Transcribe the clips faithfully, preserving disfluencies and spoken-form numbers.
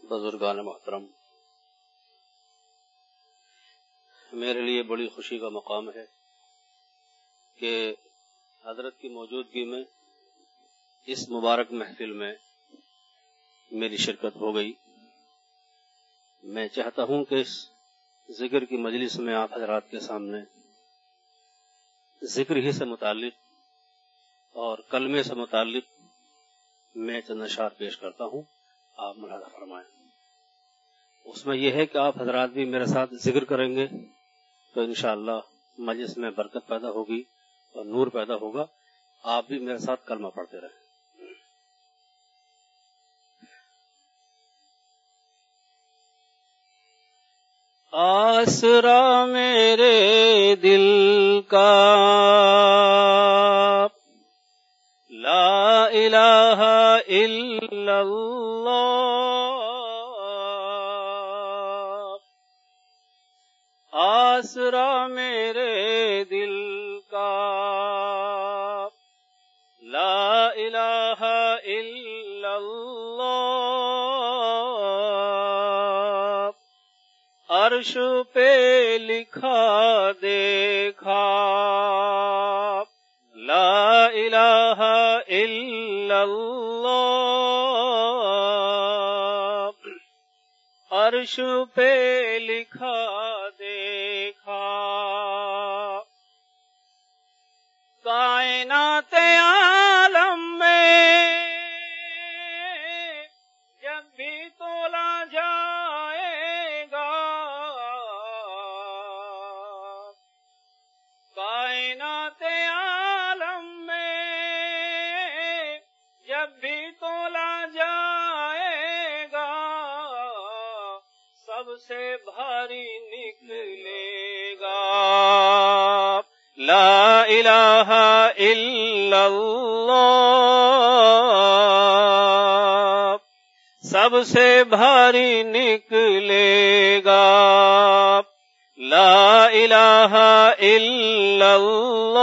بزرگان محترم، میرے لیے بڑی خوشی کا مقام ہے کہ حضرت کی موجودگی میں اس مبارک محفل میں میری شرکت ہو گئی۔ میں چاہتا ہوں کہ اس ذکر کی مجلس میں آپ حضرات کے سامنے ذکر ہی سے متعلق اور کلمے سے متعلق میں چند اشعار پیش کرتا ہوں، آپ ملاحظہ فرمائیں۔ اس میں یہ ہے کہ آپ حضرات بھی میرے ساتھ ذکر کریں گے تو انشاءاللہ مجلس میں برکت پیدا ہوگی اور نور پیدا ہوگا۔ آپ بھی میرے ساتھ کلمہ پڑھتے رہیں۔ آسرا میرے دل کا لا الہ الا اللہ، آسرا میرے دل کا لا الہ الا اللہ، عرش پہ لکھا دیکھا لا الہ الا اللہ، عرش پہ لکھا دیکھا، کائنات عالم میں جب بھی تولا جائے گا، کائنات عالم میں جب بھی تولا جائے گا، سب سے بھاری نکلے گا لا الہ الا اللہ، سب سے بھاری نکلے گا لا الہ الا اللہ،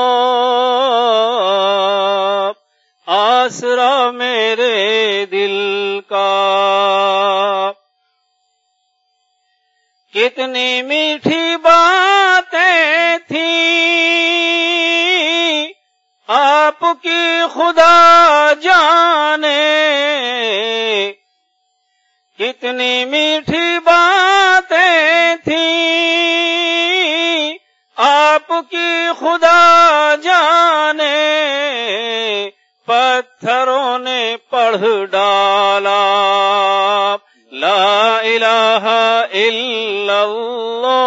آسرا میرے دل کا۔ کتنی میٹھی باتیں تھیں آپ کی خدا جانے، کتنی میٹھی باتیں تھیں آپ کی خدا جانے، پتھروں نے پڑھ ڈالا لا الہ الا اللہ،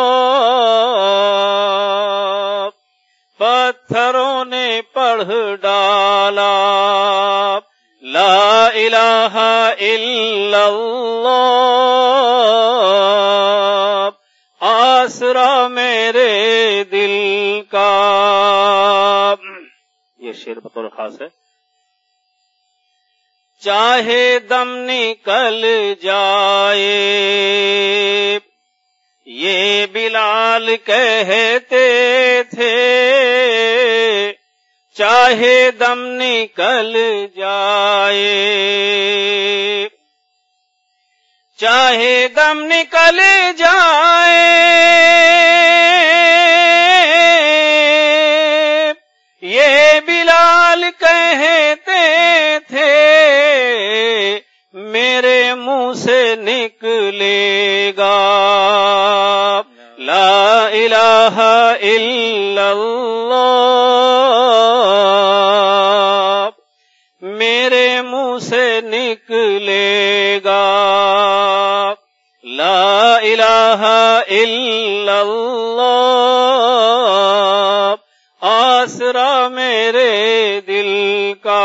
پتھروں نے پڑھ ڈالا لا الہ الا اللہ، آسرا میرے دل کا۔ یہ شعر بطور خاص ہے۔ چاہے دم نکل جائے یہ بلال کہتے تھے، چاہے دم نکل جائے، چاہے دم نکل جائے یہ بلال کہتے تھے، میرے منہ سے نکلے گا لا الہ الا اللہ، میرے منہ سے نکلے گا لا الہ الا اللہ، آسرا میرے دل کا۔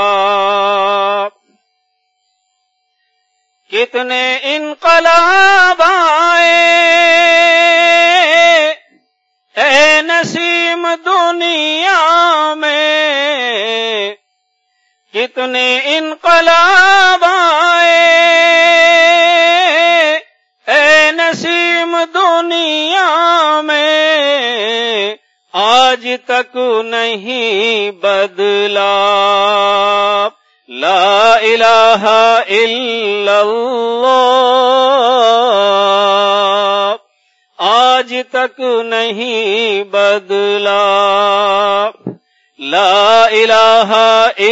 کتنے انقلاب آئے اے نسیم دنیا میں، کتنے انقلاب آئے اے نسیم دنیا میں، آج تک نہیں بدلا لا الہ الا اللہ، आज तक नहीं बदला। ला इलाहा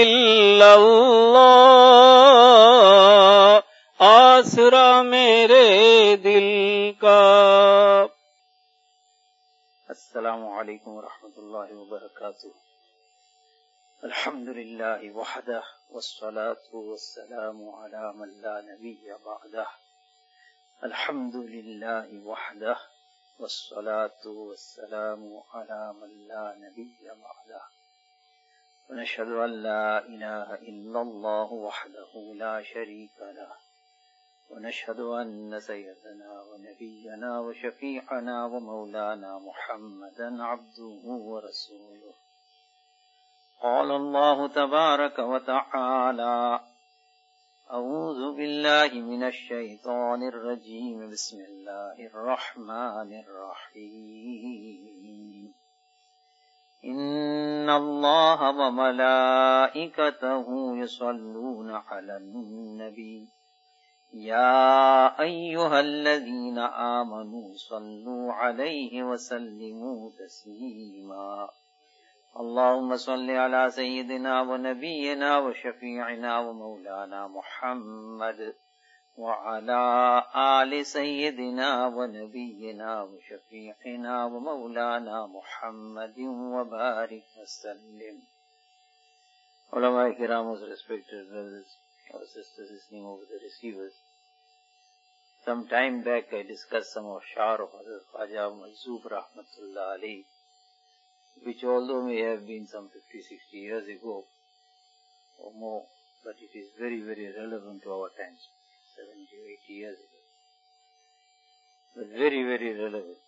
इल्लल्लाह आसरा मेरे दिल का। अस्सलामु अलैकुम व रहमतुल्लाहि व बरकातुहू। अल्हम्दुलिल्लाहि वहदह वस्सलातु वस्सलामु अला मन ला नबिय्य बअदह। अल्हम्दुलिल्लाहि वहदह वस्सलातु वस्सलामु अला मन ला नबिय्य बअदह। व नशहदु अन ला इलाहा इल्लल्लाहु वहदहु ला शरीका लह। ونشهد أن سيدنا ونبينا وشفيعنا ومولانا محمدا عبده ورسوله. قال الله تبارك وتعالى: أعوذ بالله من الشيطان الرجيم، بسم الله الرحمن الرحيم. إن الله وملائكته يصلون على النبي يا أيها الذين آمنوا صلوا عليه وسلموا تسليما. اللهم صل على سيدنا ونبينا وشفيعنا ومولانا محمد وعلى آل سيدنا ونبينا وشفيعنا ومولانا محمد وبارك وسلم. Ulama Kiram, respected brothers or sisters listening over the receivers. Some time back I discussed some of Shar of Hazrat Khwaja Majzoob Rahmatullah Alayhi, which although may have been some fifty, sixty years ago or more, but it is very, very relevant to our times, seventy, eighty years ago. But very, very relevant.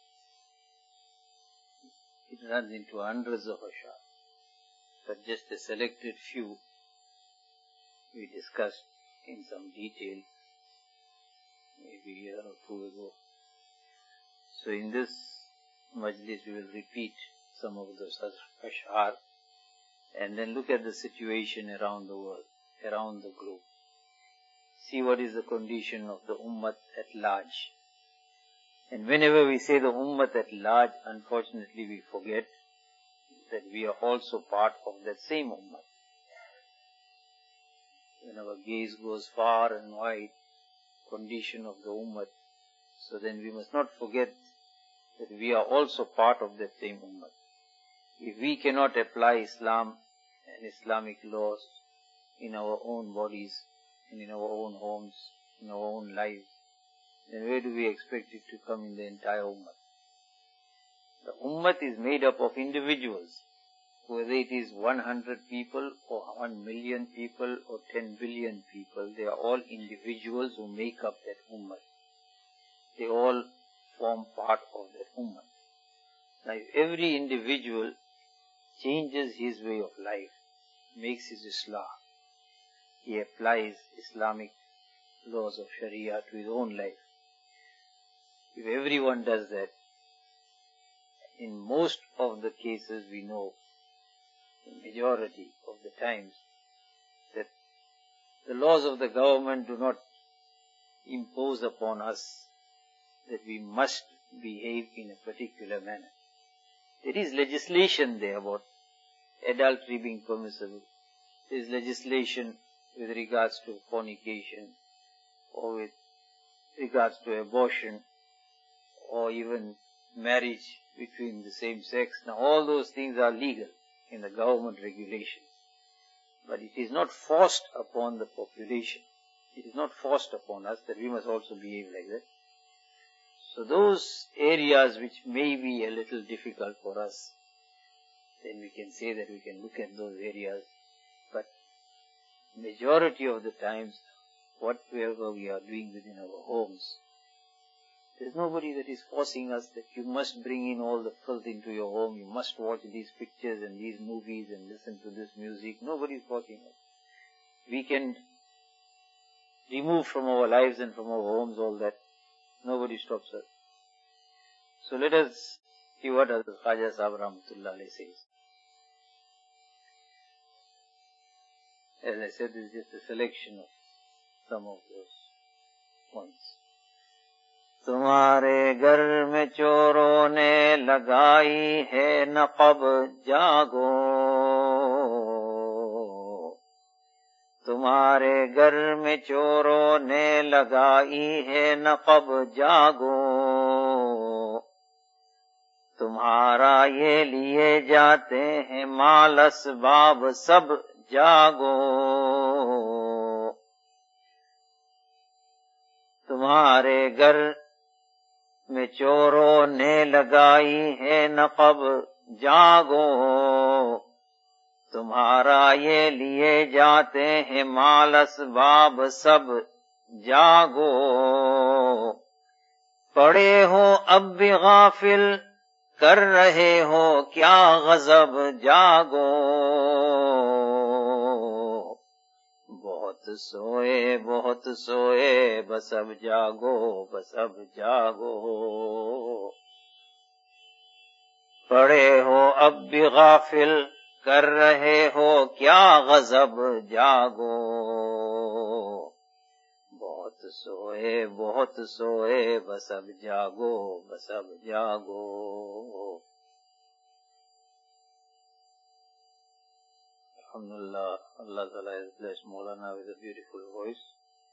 It runs into hundreds of ashar, but just a selected few we discussed in some detail maybe a year or two ago. So in this majlis we will repeat some of those ash'ar and then look at the situation around the world, around the globe. See what is the condition of the ummah at large. And whenever we say the ummah at large, unfortunately we forget that we are also part of that same ummah. When our gaze goes far and wide, condition of the ummah, so then we must not forget that we are also part of that same ummah. If we cannot apply Islam and Islamic laws in our own bodies and in our own homes, in our own lives, then where do we expect it to come in the entire ummah? The ummah is made up of individuals. Whether it is one hundred people or one million people or ten billion people, they are all individuals who make up that ummah. They all form part of that ummah. Now if every individual changes his way of life, makes his islah, he applies Islamic laws of Sharia to his own life. If everyone does that, in most of the cases we know, the majority of the times, that the laws of the government do not impose upon us that we must behave in a particular manner. There is legislation there about adultery being permissible. There is legislation with regards to fornication or with regards to abortion or even marriage between the same sex. Now all those things are legal in the government regulation. But it is not forced upon the population. It is not forced upon us that we must also behave like that. So those areas which may be a little difficult for us, then we can say that we can look at those areas. But majority of the times, whatever we are doing within our homes, there's nobody that is forcing us that you must bring in all the filth into your home, you must watch these pictures and these movies and listen to this music. Nobody is forcing us. We can remove from our lives and from our homes all that. Nobody stops us. So let us see what Khwaja Sahib Rahmatullah Alayhi says. As I said, this is just a selection of some of those points. तुम्हारे घर में चोरों ने लगाई है नक़ब जागो, तुम्हारे घर में चोरों ने लगाई है नक़ब जागो, तुम्हारा ये लिए जाते हैं माल असबाब सब जागो, तुम्हारे घर में चोरों ने लगाई है नक़ब जागो, तुम्हारा ये लिए जाते हैं माल असबाब सब जागो, पड़े हो अब भी गाफिल कर रहे हो क्या गजब जागो, बहुत सोए बहुत सोए बस अब जागो बस अब जागो, पड़े हो अब भी गाफिल कर रहे हो क्या गजब जागो, बहुत सोए बहुत सोए बस अब जागो बस अब जागो। Alhamdulillah, Allah Ta'ala has blessed Maulana with a beautiful voice.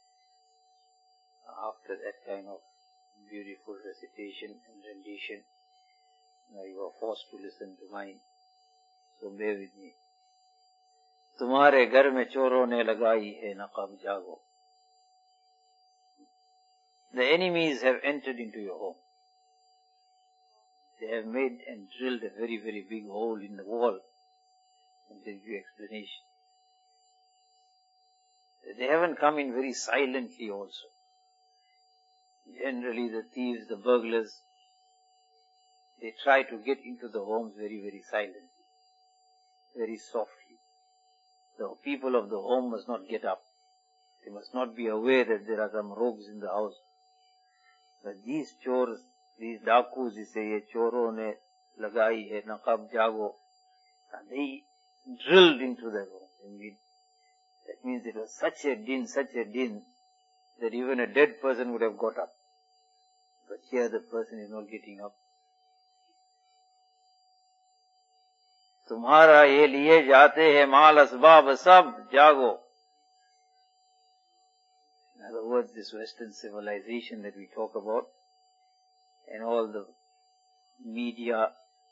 After that kind of beautiful recitation and rendition, now you are forced to listen to mine. So bear with me. तुम्हारे घर में चोरों ने लगाई है नक़ब जागो. The enemies have entered into your home. They have made and drilled a very, very big hole in the wall. And they give you explanation. They haven't come in very silently also. Generally the thieves, the burglars, they try to get into the homes very, very silently, very softly. The people of the home must not get up. They must not be aware that there are some rogues in the house. But these chores, these dakus, they say, ye choro ne lagai hai naqab jago, and they drilled into the home. That means it was such a din, such a din, that even a dead person would have got up. But here the person is not getting up. तुम्हारा ये लिए जाते हैं माल असबाब सब जागो. In other words, this Western civilization that we talk about, and all the media,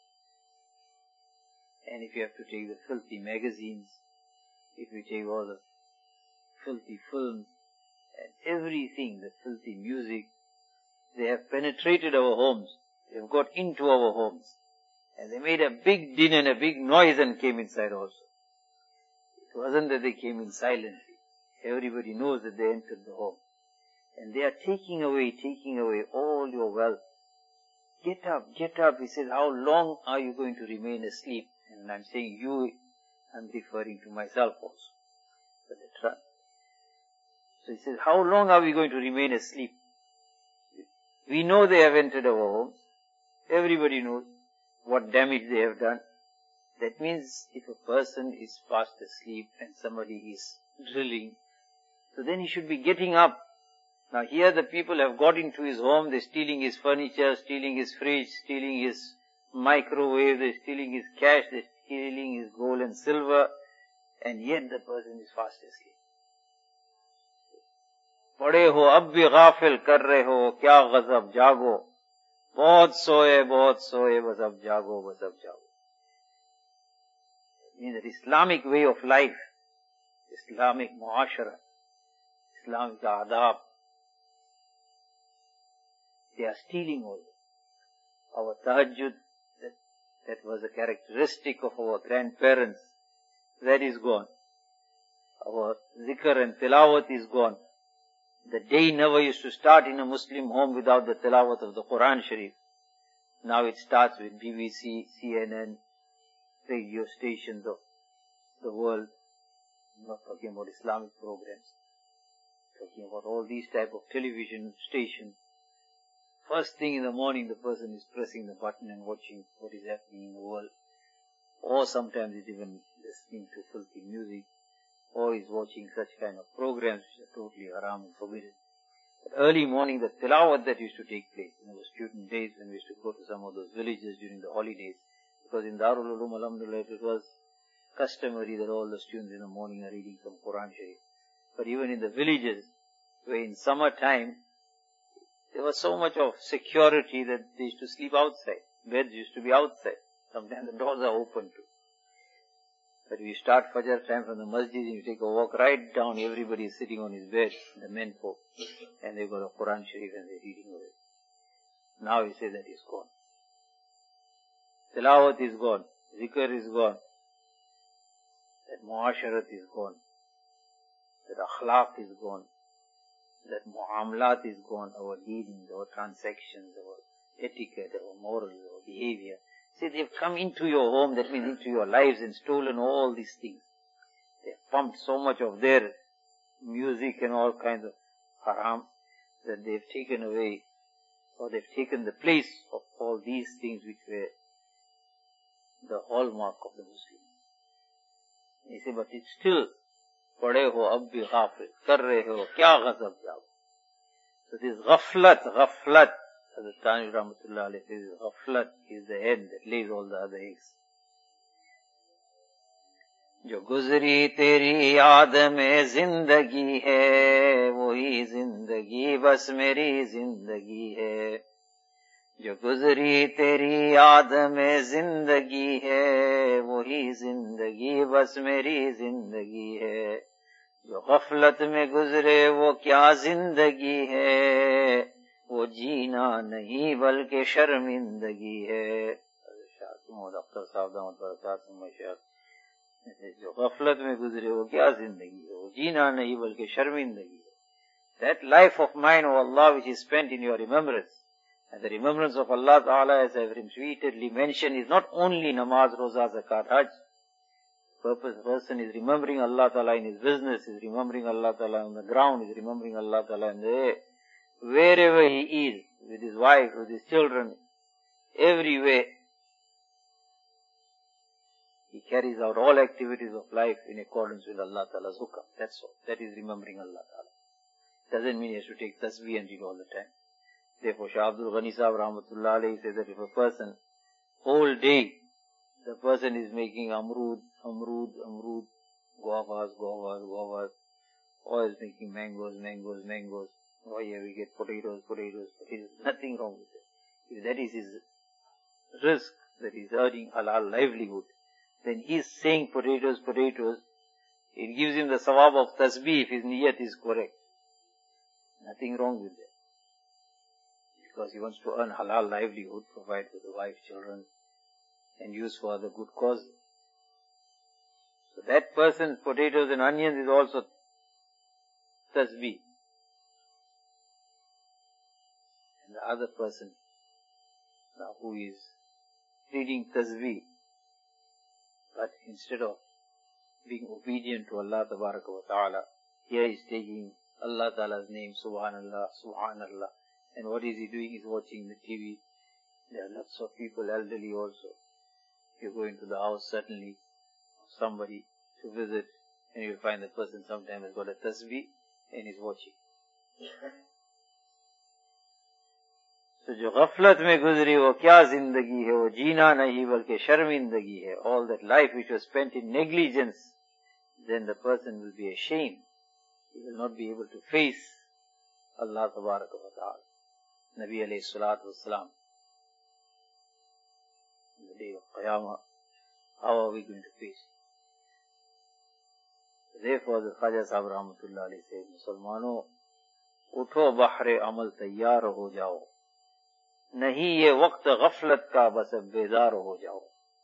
and if you have to take the filthy magazines, if you take all the filthy films, and everything, the filthy music, they have penetrated our homes. They have got into our homes. And they made a big din and a big noise and came inside also. It wasn't that they came in silently. Everybody knows that they entered the home. And they are taking away, taking away all your wealth. Get up, get up. He says, how long are you going to remain asleep? And I'm saying you, I'm referring to myself also. But they try. So he says, how long are we going to remain asleep? We know they have entered our homes. Everybody knows what damage they have done. That means if a person is fast asleep and somebody is drilling, so then he should be getting up. Now here the people have got into his home, they're stealing his furniture, stealing his fridge, stealing his microwave, they're stealing his cash, they're stealing his gold and silver, and yet the person is fast asleep. पड़े हो अब भी गाफिल कर रहे हो क्या गजब जागो, बहुत सोए बहुत सोए बस अब जागो बस अब जागो. In the Islamic way of life, Islamic muashara, Islamic adab, they are stealing all. Our tahajjud, that, that was a characteristic of our grandparents, that is gone. Our zikr and tilawat is gone. The day never used to start in a Muslim home without the tilawat of the Quran Sharif. Now it starts with B B C, C N N, radio stations of the world. I'm not talking about Islamic programs. I'm talking about all these type of television stations. First thing in the morning, the person is pressing the button and watching what is happening in the world. Or sometimes it's even listening to filthy music. Or is watching such kind of programs which are totally haram and forbidden. Early morning, the tilawat that used to take place in the student days when we used to go to some of those villages during the holidays, because in Darul Uloom, alhamdulillah, it was customary that all the students in the morning are reading some Quran Sharif. But even in the villages, where in summertime, there was so much of security that they used to sleep outside. Beds used to be outside. Sometimes the doors are open too. But we start Fajr time from the masjid and you take a walk right down, everybody is sitting on his bed, the men folk, and they've got a Quran Sharif and they're reading of it. Now you say that is gone. Tilawat is gone. Zikr is gone. That muasharat is gone. That akhlaq is gone. That muamalat is gone. Our dealings, our transactions, our etiquette, our morals, our behavior. See, they've come into your home, that means into your lives, and stolen all these things. They've pumped so much of their music and all kinds of haram that they've taken away, or they've taken the place of all these things which were the hallmark of the Muslim. He said, but it's still, pade ho ab bhi ghafil, kar rahe ho, kya ghazab jao. So this ghaflat, ghaflat, as the Tanvi Rahmatullah alayhi says, ghaflat is the head that lays all the other eggs. जो गुजरी तेरी याद में जिंदगी है, वही जिंदगी बस मेरी जिंदगी है. जो गुजरी तेरी याद में जिंदगी है, वही जिंदगी बस मेरी जिंदगी है. जो गफलत में गुजरे वो क्या जिंदगी है, वो जीना नहीं बल्कि शर्मिंदगी है. डॉक्टर साहब जो गफलत में गुजरे वो क्या जिंदगी है, वो जीना नहीं बल्कि शर्मिंदगी है. That life of mine, O Allah, which is spent in your remembrance, and the remembrance of Allah Ta'ala, as I have repeatedly mentioned, is not only namaz, roza, zakat, hajj. Purpose, person is remembering Allah Ta'ala in his business, is remembering Allah Ta'ala on the ground, is remembering Allah Ta'ala in the air. Wherever he is, with his wife, with his children, everywhere, he carries out all activities of life in accordance with Allah Ta'ala's hukam. That's all. That is remembering Allah Ta'ala. Doesn't mean he has to take tasbih and read all the time. Therefore, Shah Abdul Ghani Sahib Rahmatullah alayhi says that if a person, whole day, the person is making amrud, amrud, amrud, guavas, guavas, guavas, or is making mangoes, mangoes, mangoes. Oh yeah, we get potatoes, potatoes, potatoes. Nothing wrong with it. If that is his risk, that he is earning halal livelihood, then he is saying potatoes, potatoes. It gives him the sawab of tasbih if his niyat is correct. Nothing wrong with that. Because he wants to earn halal livelihood, provide for the wife, children, and use for other good causes. So that person's potatoes and onions is also tasbih. And the other person, now who is reading tasbih, but instead of being obedient to Allah Tabaraka wa Ta'ala, here he is taking Allah Ta'ala's name, Subhanallah, Subhanallah. And what is he doing? He is watching the T V. There are lots of people, elderly also. You go into the house, certainly, somebody to visit, and you'll find the person sometimes has got a tasbih and is watching. So, जो गफलत में गुजरी वो क्या जिंदगी है, वो जीना नहीं बल्कि शर्मिंदगी है. All that life which was spent in negligence, then the person will be ashamed. He will not be able to face Allah Tabaraka wa Ta'ala. Nabi alayhi salatu wasalam. On the day of Qiyamah, how are we going to face it? Therefore, the Khaja Sahib Rahmatullah alayhi said, Musalmano, utho bahre amal tayyar ho jao. नहीं ये वक्त गफलत का बस बेदार हो जाओ.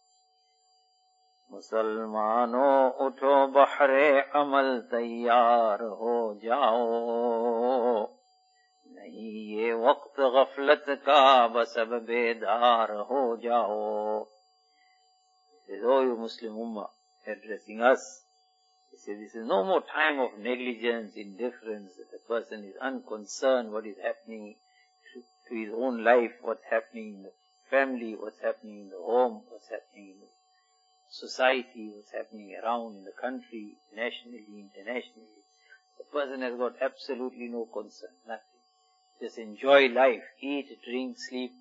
मुसलमानों उठो बहरे अमल तैयार हो जाओ. नहीं ये वक्त गफलत का बस बेदार हो जाओ. He says, oh, you Muslim Ummah, addressing us. He says, this is no more time of negligence, indifference, that the person is unconcerned what is happening to his own life, what's happening in the family, what's happening in the home, what's happening in the society, what's happening around in the country, nationally, internationally. The person has got absolutely no concern, nothing. just enjoy life, eat, drink, sleep.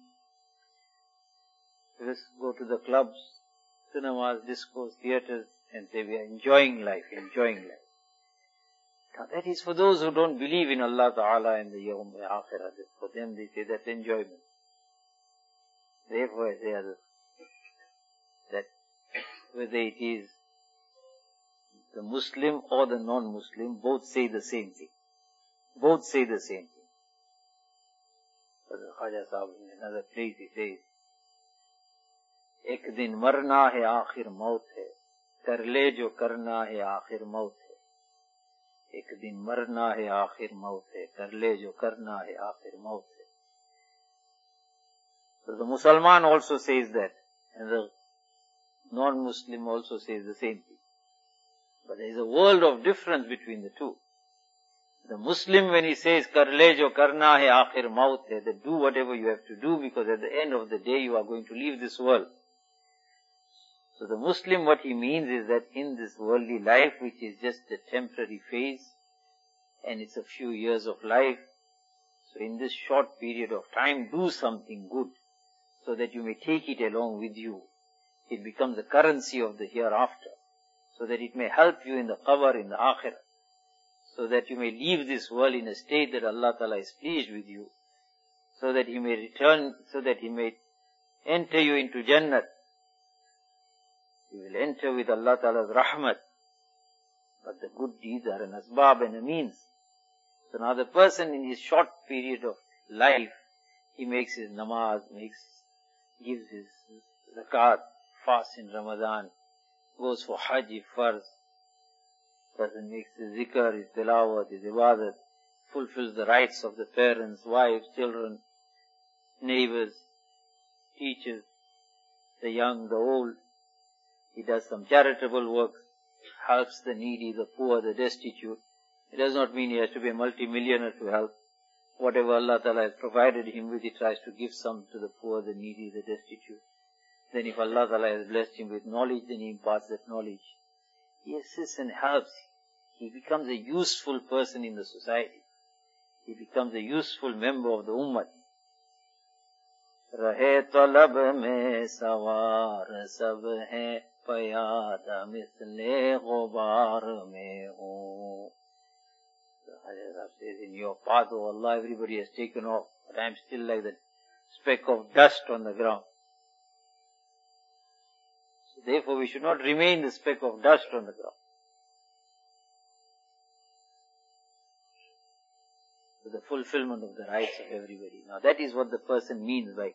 Just go to the clubs, cinemas, discos, theaters, and say we are enjoying life, enjoying life. Now that is for those who don't believe in Allah Ta'ala and the Yawm Akhirah. For them they say that's enjoyment. Therefore I say that whether it is the Muslim or the non-Muslim, both say the same thing. Both say the same thing. But Khaja Sahib in another place he says, एक दिन मरना है आखिर मौत है, कर ले जो करना है आखिर मौत है। एक दिन मरना है आखिर मौत है, कर ले जो करना है आखिर मौत है। So the Musliman also says that, and the non-Muslim also says the same thing. But there is a world of difference between the two. The Muslim, when he says, kar le jo karna hai akhir maut hai, that do whatever you have to do, because at the end of the day you are going to leave this world. So the Muslim, what he means is that in this worldly life, which is just a temporary phase, and it's a few years of life, so in this short period of time, do something good, so that you may take it along with you. It becomes the currency of the hereafter, so that it may help you in the qabr, in the akhirah, so that you may leave this world in a state that Allah Ta'ala is pleased with you, so that He may return, so that He may enter you into Jannat. You will enter with Allah Ta'ala's rahmat. But the good deeds are an asbab and a means. So now the person in his short period of life, he makes his namaz, makes, gives his zakat, fasts in Ramadan, goes for hajj, farz, person makes his zikr, his tilawat, his ibadat, fulfills the rights of the parents, wives, children, neighbors, teachers, the young, the old. He does some charitable work, helps the needy, the poor, the destitute. It does not mean he has to be a multi-millionaire to help. Whatever Allah Ta'ala has provided him with, he tries to give some to the poor, the needy, the destitute. Then if Allah Ta'ala has blessed him with knowledge, then he imparts that knowledge. He assists and helps. He becomes a useful person in the society. He becomes a useful member of the ummah. Rahe talab mein sawar sab hai, payada misle ghubar mein ho. Hazrat says, in your path, O Allah, everybody has taken off, but I am still like the speck of dust on the ground. So therefore we should not remain the speck of dust on the ground. So the fulfillment of the rights of everybody. Now that is what the person means by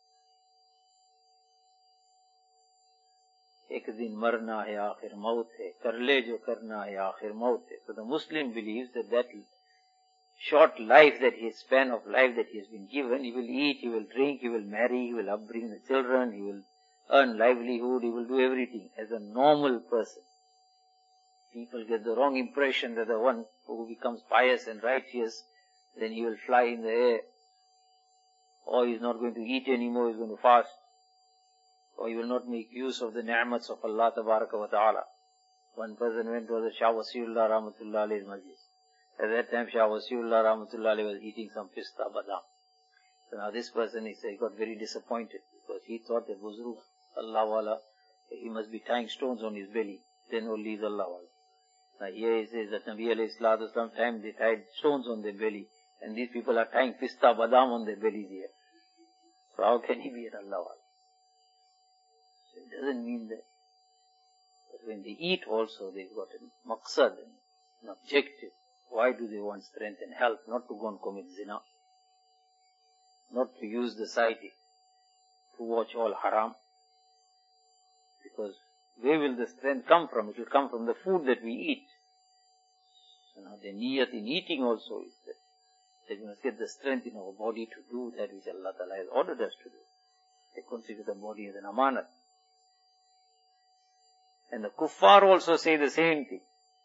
ek din marna hai akhir maut hai, kar le jo karna hai akhir maut hai. So the Muslim believes that that short life, that his span of life that he has been given, he will eat, he will drink, he will marry, he will upbring the children, he will earn livelihood, he will do everything as a normal person. People get the wrong impression that the one who becomes pious and righteous, then he will fly in the air, or he is not going to eat anymore, he is going to fast, or he will not make use of the ni'mats of Allah Tabaraka wa Ta'ala. One person went to the Shah Wasiullah Rahmatullah Alayhi's Majlis. At that time Shah Wasiullah Rahmatullah Alayhi was eating some pista badam. So now this person, he said, he got very disappointed, because he thought that Buzruk, Allah Wala, he must be tying stones on his belly, then only is Allah Wala. Now here he says that Nabi alayhi salatu wasalam, time they tied stones on their belly, and these people are tying pista badam on their bellies here. So how can he be an Allah Wala? So it doesn't mean that. But when they eat also, they've got a maqsad, an objective. Why do they want strength and health? Not to go and commit zina. Not to use the sight to watch all haram. Because where will the strength come from? It will come from the food that we eat. So now the niyat in eating also is that, that we must get the strength in our body to do that which Allah Ta'ala has ordered us to do. They consider the body as an amanat. And the kuffar also say the same thing.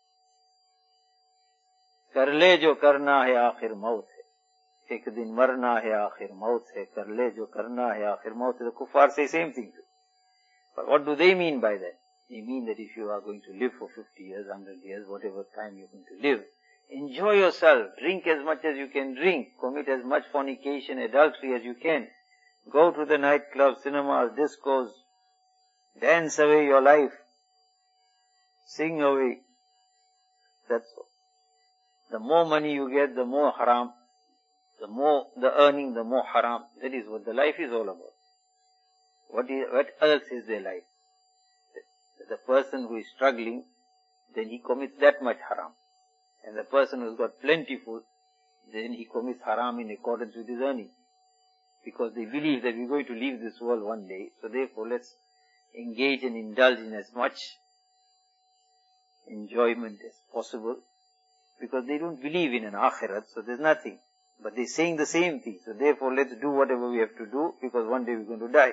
Kar le jo karna hai akhir maut hai. Ek din marna hai akhir maut hai. Kar le jo karna hai akhir maut hai. The kuffar say same thing too. But what do they mean by that? They mean that if you are going to live for fifty years, one hundred years, whatever time you're going to live, Enjoy yourself. Drink as much as you can drink. Commit as much fornication, adultery as you can. Go to the nightclubs, cinemas, discos. Dance away your life. Sing away. That's all. The more money you get, the more haram. The more the earning, the more haram. That is what the life is all about. What is, what else is their life? The person who is struggling, then he commits that much haram. And the person who's got plentiful, then he commits haram in accordance with his earning. Because they believe that we're going to leave this world one day, so therefore let's engage and indulge in as much enjoyment as possible. Because they don't believe in an akhirat, so there's nothing. But they're saying the same thing, so therefore let's do whatever we have to do, because one day we're going to die.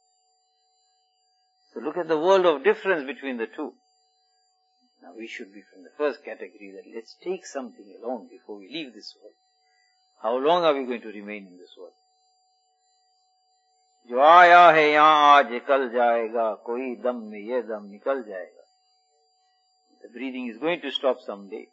So look at the world of difference between the two. Now we should be from the first category that let's take something along before we leave this world. How long are we going to remain in this world? जो आया है यहाँ आज कल जाएगा, कोई दम में ये दम निकल जाएगा. The breathing is going to stop someday.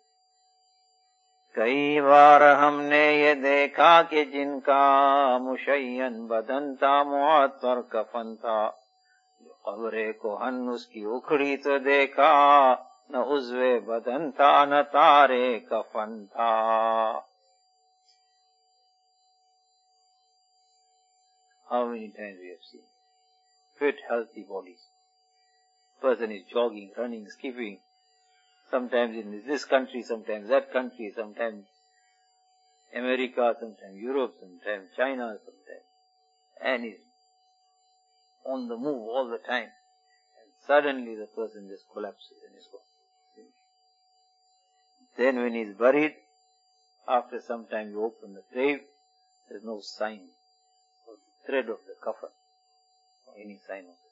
कई बार हमने ये देखा कि जिनका मुशय्यन बदन था मुआत पर कफन था, जो कब्रे को हन उसकी उखड़ी तो देखा, न उज़्वे बदन था न तारे कफन था. How many times we have seen fit, healthy bodies. Person is jogging, running, skipping. Sometimes in this country, sometimes that country, sometimes America, sometimes Europe, sometimes China, sometimes. And he's on the move all the time. And suddenly the person just collapses and is gone. Then when he's buried, after some time you open the grave, there's no sign of the thread of the coffin or any sign of it.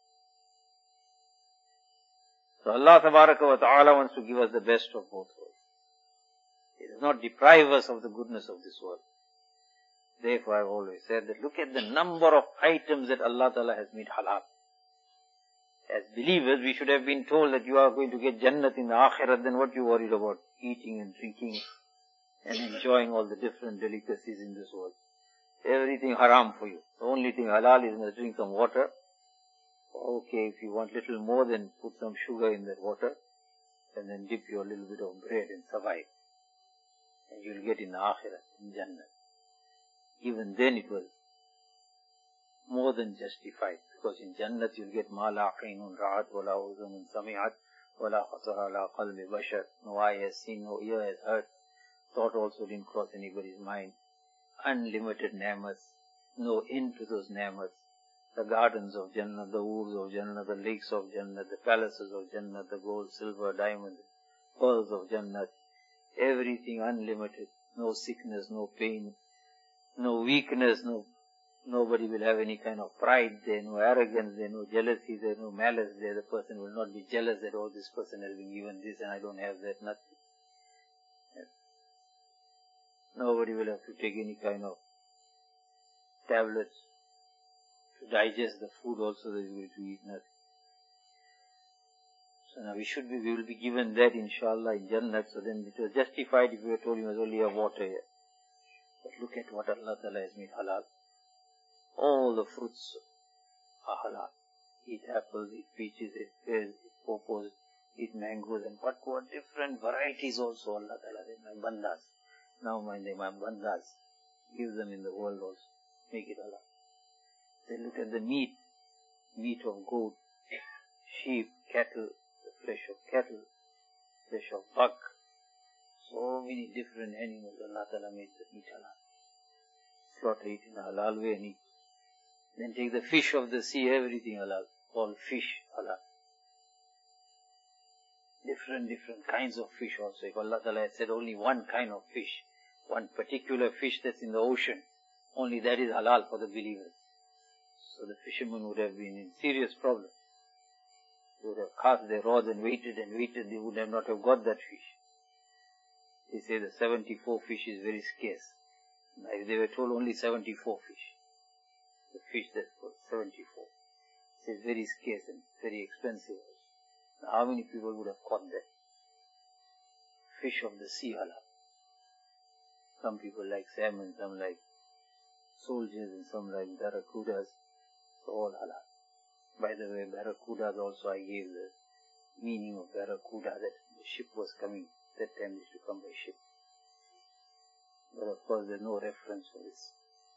So Allah Tabaraka wa Ta'ala wants to give us the best of both worlds. He does not deprive us of the goodness of this world. Therefore I've always said that look at the number of items that Allah Ta'ala has made halal. As believers, we should have been told that you are going to get Jannat in the Akhirat, then what you worried about eating and drinking and enjoying all the different delicacies in this world. Everything haram for you. The only thing halal is to drink some water. Okay, if you want little more, then put some sugar in that water and then dip your little bit of bread and survive. And you'll get in the Akhirat, in Jannah. Even then it was more than justified, because in Jannat you'll get ma la aqinun ra'at wa la uzunun sami'at wa la khatara ala qalbi bashar. No eye has seen, no ear has heard, thought also didn't cross anybody's mind. Unlimited ni'mats, no end to those ni'mats. The gardens of Jannah, the woods of Jannah, the lakes of Jannah, the palaces of Jannah, the gold, silver, diamonds, pearls of Jannah, everything unlimited. No sickness, no pain, no weakness, no, nobody will have any kind of pride there, no arrogance there, no jealousy there, no malice there. The person will not be jealous that, oh, this person has been given this and I don't have that, nothing. Nobody will have to take any kind of tablets to digest the food also that is going to eat, nothing. So now we should be, we will be given that inshallah in Jannah, so then it was justified if we were told you must only have water here. But look at what Allah Ta'ala has made halal. All the fruits are halal. Eat apples, eat peaches, eat pears, eat pawpaws, eat mangoes, and what, what different varieties also Allah Ta'ala said, my bandas. Now mind them, my bandas. Give them in the world also. Make it halal. Then look at the meat. Meat of goat, sheep, cattle, the flesh of cattle, flesh of buck. So many different animals Allah Ta'ala made the meat halal. Slaughter it in a halal way and eat. Then take the fish of the sea, everything halal. All fish halal. Different, different kinds of fish also. If Allah Ta'ala had said only one kind of fish, one particular fish that's in the ocean, only that is halal for the believers. So the fishermen would have been in serious problem. They would have cast their rods and waited and waited, they would have not have got that fish. They say the seventy-four fish is very scarce. Now if they were told only seventy-four fish, the fish that's called seventy-four, it is very scarce and very expensive also. Now how many people would have caught that? fish of the sea halal. Some people like salmon, some like soldiers, and some like barracudas. So all halal. By the way, barracudas also I gave the meaning of barracuda, that the ship was coming. That time used to come by ship. But of course there's no reference for this.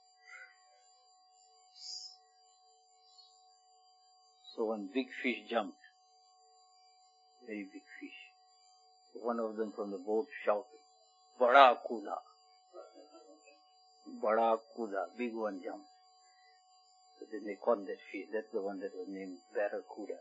So one big fish jumped. Very big fish. So one of them from the boat shouted, Bada Kuda. Bada Kuda. Big one jumped. So then they caught that fish. That's the one that was named Barracuda.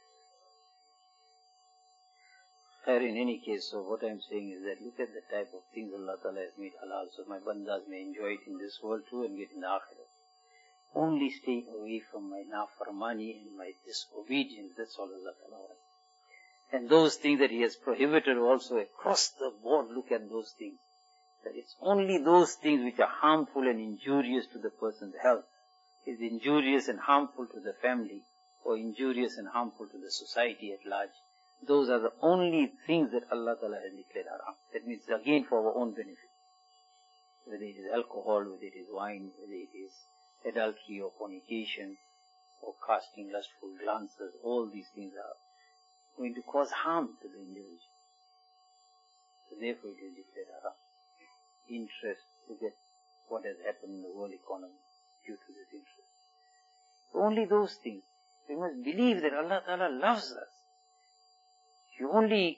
In any case, so what I'm saying is that look at the type of things Allah Ta'ala has made halal, so my bandas may enjoy it in this world too and get in the akhirah. Only stay away from my nafarmani and my disobedience, that's all Allah Ta'ala wants. And those things that He has prohibited also across the board, look at those things. That it's only those things which are harmful and injurious to the person's health, is injurious and harmful to the family, or injurious and harmful to the society at large. Those are the only things that Allah Ta'ala has declared haram. That means again for our own benefit. Whether it is alcohol, whether it is wine, whether it is adultery or fornication, or casting lustful glances, all these things are going to cause harm to the individual. So therefore it is declared haram. Interest, look at what has happened in the world economy due to this interest. Only those things. We must believe that Allah Ta'ala loves us. You only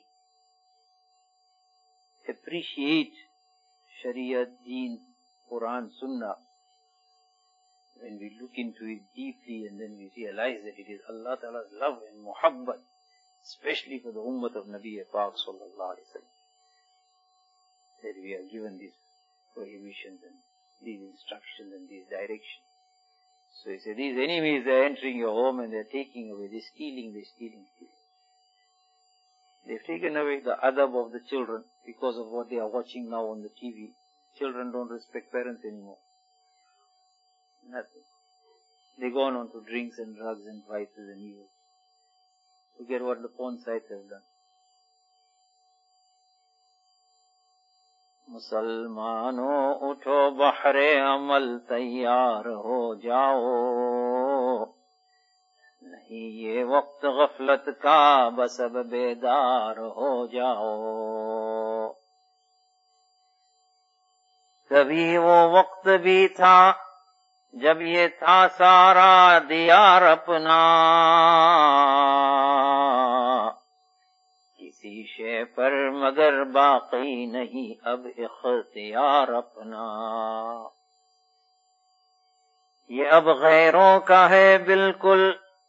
appreciate Sharia, Deen, Quran, Sunnah when we look into it deeply and then we realize that it is Allah Ta'ala's love and muhabbat, especially for the ummah of Nabi Pak Sallallahu Alaihi Wasallam, that we are given these prohibitions and these instructions and these directions. So he said, these enemies, they are entering your home and they are taking away, they are stealing, they are stealing, stealing. They've taken away the adab of the children because of what they are watching now on the T V. Children don't respect parents anymore. Nothing. They've gone on to drinks and drugs and vices and evil. Look at what the porn sites have done. Musalmano utho bahre amal tayyar ho jao. नहीं ये वक्त गफलत का बस अब बेदार हो जाओ. कभी वो वक्त भी था जब ये था सारा दियार अपना, किसी शे पर मगर बाकी नहीं अब इख्तियार अपना. ये अब गैरों का है बिल्कुल,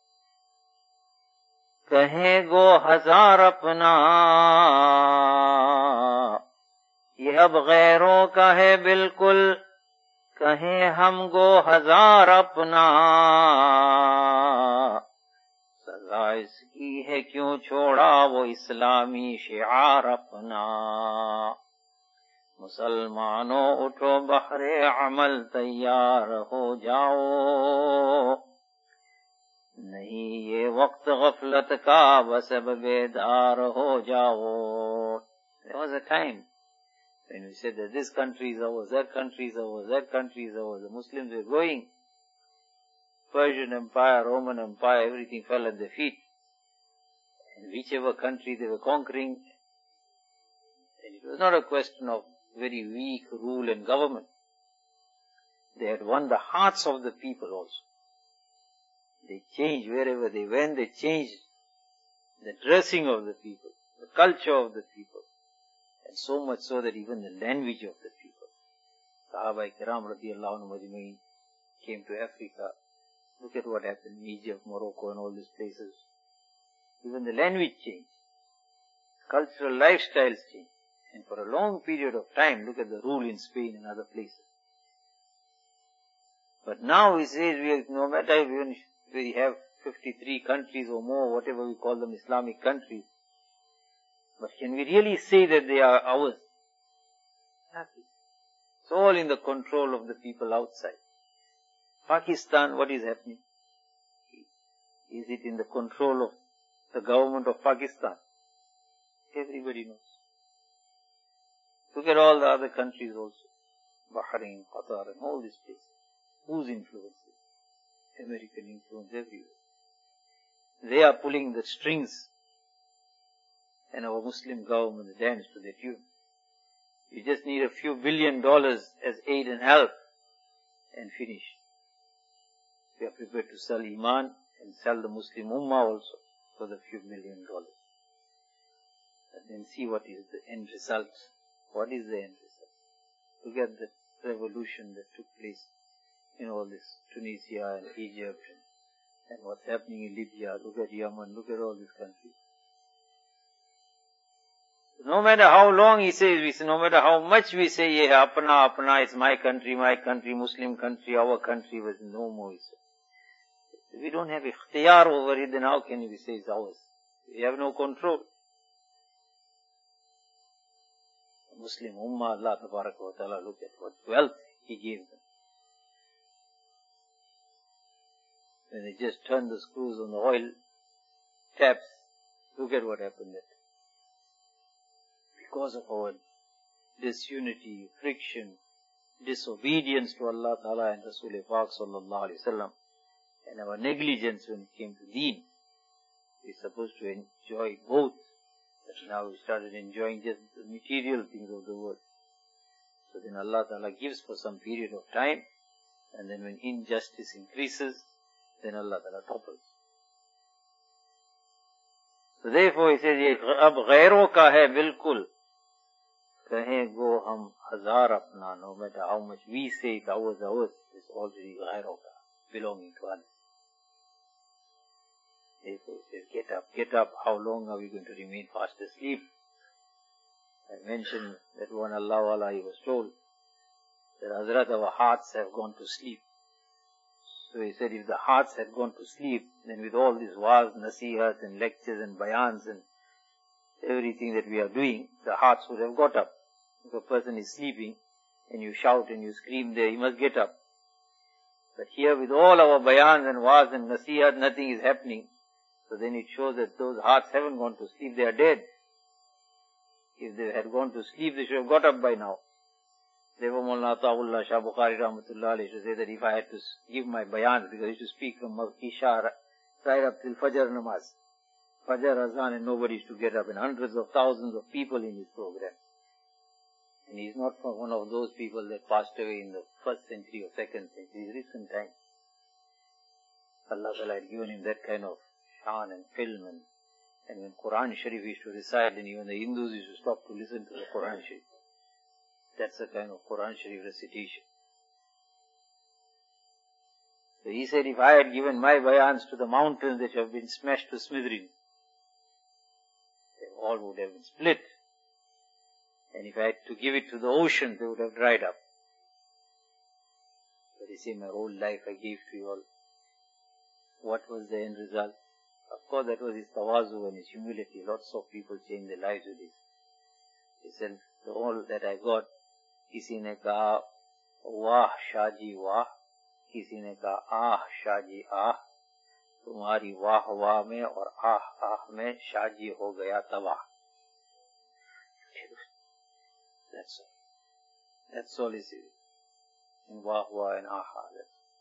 कहे गो हजार अपना. ये अब गैरों का है बिल्कुल, कहे हम गो हजार अपना. सजा इसकी है क्यों छोड़ा वो इस्लामी शिआर अपना. मुसलमानों उठो बहरे अमल तैयार हो जाओ. नहीं ये वक्त गफलत का बस अब बेदार हो जाओ. There was a time when we said that this country is ours, that country is ours, that country is ours. The Muslims were going. Persian Empire, Roman Empire, everything fell at their feet. And whichever country they were conquering, and it was not a question of very weak rule and government. They had won the hearts of the people also. They changed wherever they went, they changed the dressing of the people, the culture of the people, and so much so that even the language of the people. Sahaba Kiram radiyallahu anhu majma'in came to Africa. Look at what happened in Egypt, Morocco and all these places. Even the language changed. Cultural lifestyles changed. And for a long period of time, look at the rule in Spain and other places. But now he says, we have, no matter if we have fifty-three countries or more, whatever we call them Islamic countries, but can we really say that they are ours? Nothing. It's all in the control of the people outside. Pakistan, what is happening? Is it in the control of the government of Pakistan? Everybody knows. Look at all the other countries also. Bahrain, Qatar and all these places. Whose influence? American influence everywhere. They are pulling the strings and our Muslim government dance to their tune. You just need a few billion dollars as aid and help and finish. We are prepared to sell Iman and sell the Muslim Ummah also for the few million dollars. And then see what is the end result. What is the end result? Look at the revolution that took place in all this Tunisia and Egypt and, and what's happening in Libya. Look at Yemen. Look at all these countries. No matter how long he says, we say, no matter how much we say, yeah, apna, apna, it's my country, my country, Muslim country, our country, was no more. If we don't have ikhtiyar over it, then how can we say it's ours? We have no control. Muslim Ummah, Allah Tabaraka wa Ta'ala, look at what wealth He gave them. When they just turned the screws on the oil taps, look at what happened there. Because of our disunity, friction, disobedience to Allah Ta'ala and Rasul Pak Sallallahu Alaihi Wasallam, and our negligence when it came to Deen, we're supposed to enjoy both. But now we started enjoying just the material things of the world. So then Allah Ta'ala gives for some period of time, and then when injustice increases, then Allah Ta'ala topples. So therefore he says, ye ab ghairo ka hai bilkul. Kahe go hum hazar apna, no matter how much we say it, ours, ours, it's already ghairo ka, belonging to others. Therefore he says, get up, get up, how long are we going to remain fast asleep? I mentioned that one Allah Allah, he was told that Hazrat, our hearts have gone to sleep. So he said, if the hearts had gone to sleep, then with all these wa'az, nasihat and lectures and bayans and everything that we are doing, the hearts would have got up. If a person is sleeping and you shout and you scream there, he must get up. But here with all our bayans and wa'az and nasihat, nothing is happening. So then it shows that those hearts haven't gone to sleep, they are dead. If they had gone to sleep, they should have got up by now. Therefore, Mawlana Ta'ullah Shah Bukhari Rahmatullah alayhi should say that if I had to give my bayan, because I used to speak from Isha right up till Fajr Namaz, Fajr Azan, and nobody used to get up, and hundreds of thousands of people in his program. And he's not from one of those people that passed away in the first century or second century, recent time. Allah Ta'ala had given him that kind of shan and film, and, and when Quran Sharif used to recite, and even the Hindus used to stop to listen to the Quran Sharif. That's the kind of Quran Sharif recitation. So he said, if I had given my bayans to the mountains that have been smashed to smithereens, they all would have been split. And if I had to give it to the ocean, they would have dried up. But he said, my whole life I gave to you all. What was the end result? Of course, that was his tawazu and his humility. Lots of people changed their lives with this. He said, the all that I got, किसी ने कहा वाह शाहजी वाह, किसी ने कहा आह शाहजी आह, तुम्हारी वाह वाह में और आह आह में शाहजी हो गया तबाह. That's all. That's all he said. In वाह वाह and आह आह.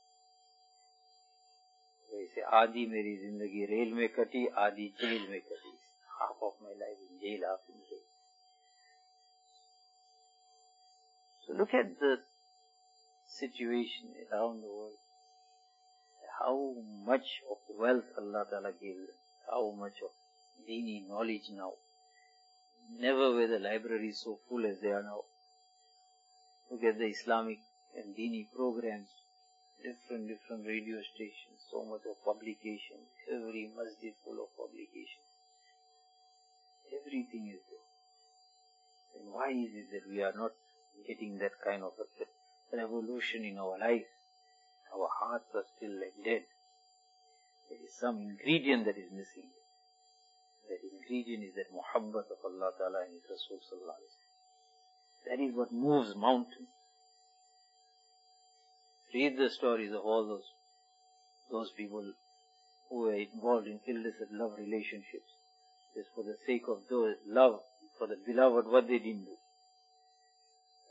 वैसे आधी मेरी जिंदगी रेल में कटी, आधी जेल में कटी. Half of my life in jail, half in jail. So look at the situation around the world. How much of wealth Allah Ta'ala gave them. How much of Deeni knowledge now. Never were the libraries so full as they are now. Look at the Islamic and Deeni programs. Different, different radio stations. So much of publication. Every masjid full of publication. Everything is there. Then why is it that we are not getting that kind of a revolution in our life? Our hearts are still like dead. There is some ingredient that is missing. That ingredient is that muhabbat of Allah Ta'ala and His Rasul Sallallahu Alaihi Wasallam. That is what moves mountains. Read the stories of all those those people who were involved in illicit love relationships. Just for the sake of those love for the beloved, what they didn't do.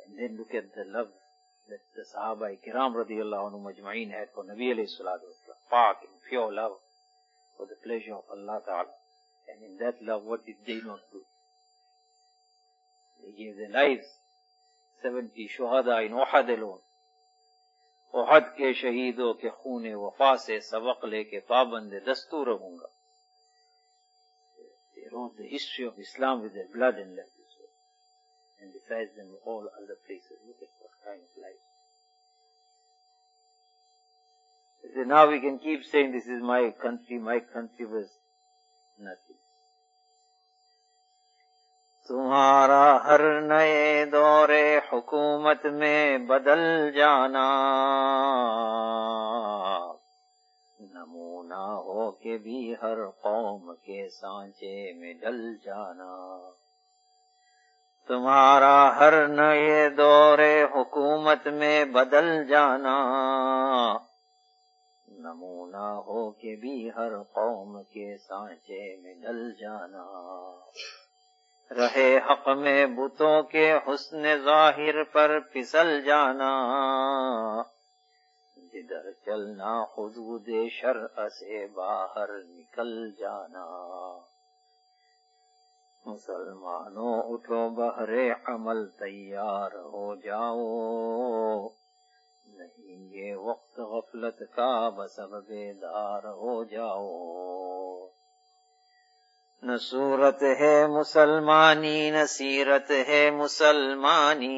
And then look at the love that the Sahaba Kiram radiallahu anhu majma'een had for Nabi alayhi salatu wasalam. Pak and pure love for the pleasure of Allah Ta'ala. And in that love, what did they not do? They gave their lives. seventy shuhada in Uhud alone. Uhud ke shaheedon ke khoon wafa se sabaq leke paband dastur rahunga. They wrote the history of Islam with their blood and left this world. And besides them, all other places. Look at what kind of life. So now we can keep saying, this is my country, my country was nothing. तुम्हारा हर नए दौरे हुकूमत में बदल जाना, नमूना हो के भी हर कौम के सांचे में ढल जाना। तुम्हारा हर नए दौरे हुकूमत में बदल जाना, नमूना हो के भी हर कौम के सांचे में ढल जाना। रहे हक में बुतों के हुस्न ज़ाहिर पर फिसल जाना, जिधर चलना हुदूद शरअ से बाहर निकल जाना। मुसलमानों उठो बहरे अमल तैयार हो जाओ, नहीं ये वक्त गफलत का बस अब बेदार हो जाओ। न सूरत है मुसलमानी न सीरत है मुसलमानी,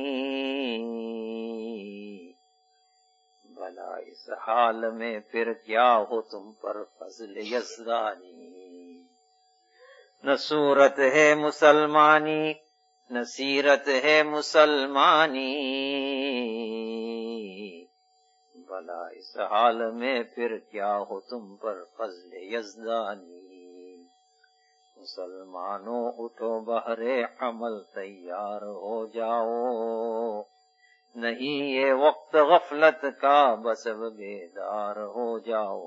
भला इस हाल में फिर क्या हो तुम पर फज़ल यज़दानी। न सूरत है मुसलमानी न सीरत है मुसलमानी, भला इस हाल में फिर क्या हो तुम पर फज़ल यज़दानी। मुसलमानों उठो बहरे अमल तैयार हो जाओ, नहीं ये वक्त गफलत का बस अब बेदार हो जाओ।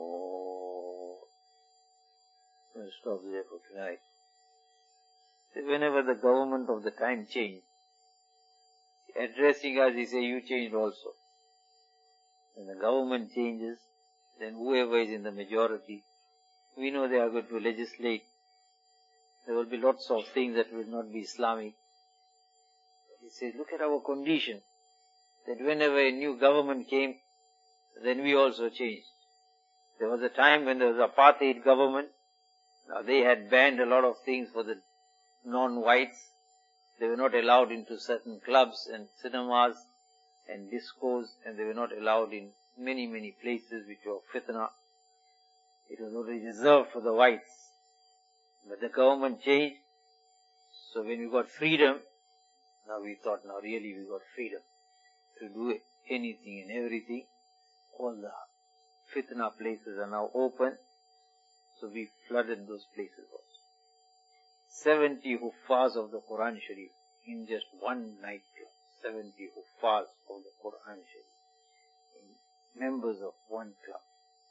Stop there for tonight. Whenever the government of the time changed, addressing us, he say, you changed also. When the government changes, then whoever is in the majority, we know they are going to legislate. There will be lots of things that will not be Islamic. He says, look at our condition, that whenever a new government came, then we also changed. There was a time when there was apartheid government. Now they had banned a lot of things for the non-whites. They were not allowed into certain clubs and cinemas and discos, and they were not allowed in many, many places which were fitna. It was only reserved for the whites. But the government changed, so when we got freedom, now we thought, now really we got freedom to do anything and everything. All the fitna places are now open, so we flooded those places also. Seventy huffaz of the Quran Sharif in just one nightclub. Seventy huffaz of the Quran Sharif, members of one club.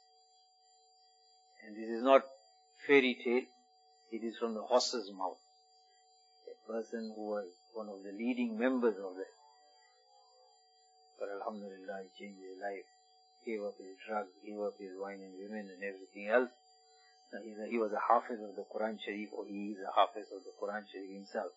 And this is not fairy tale. It is from the horse's mouth. A person who was one of the leading members of that. But alhamdulillah, he changed his life, gave up his drugs, gave up his wine and women and everything else. Now he, he was a hafiz of the Quran Sharif, or he is a hafiz of the Quran Sharif himself.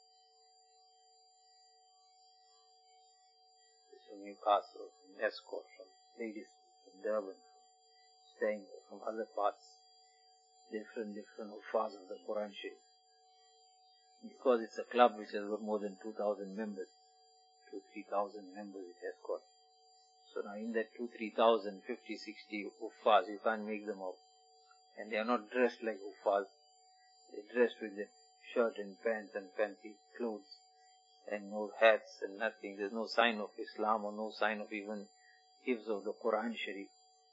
He's from Newcastle, from Escort, from Ladies, from Durban, staying from other parts. Different, different huffaz of the Quran Sharif. Because it's a club which has got more than two thousand members, two, three thousand members it has got. So now in that two, three thousand, fifty, sixty huffaz, you can't make them out. And they are not dressed like huffaz. They're dressed with the shirt and pants and fancy clothes, and no hats and nothing. There's no sign of Islam or no sign of even hifz of the Quran Sharif.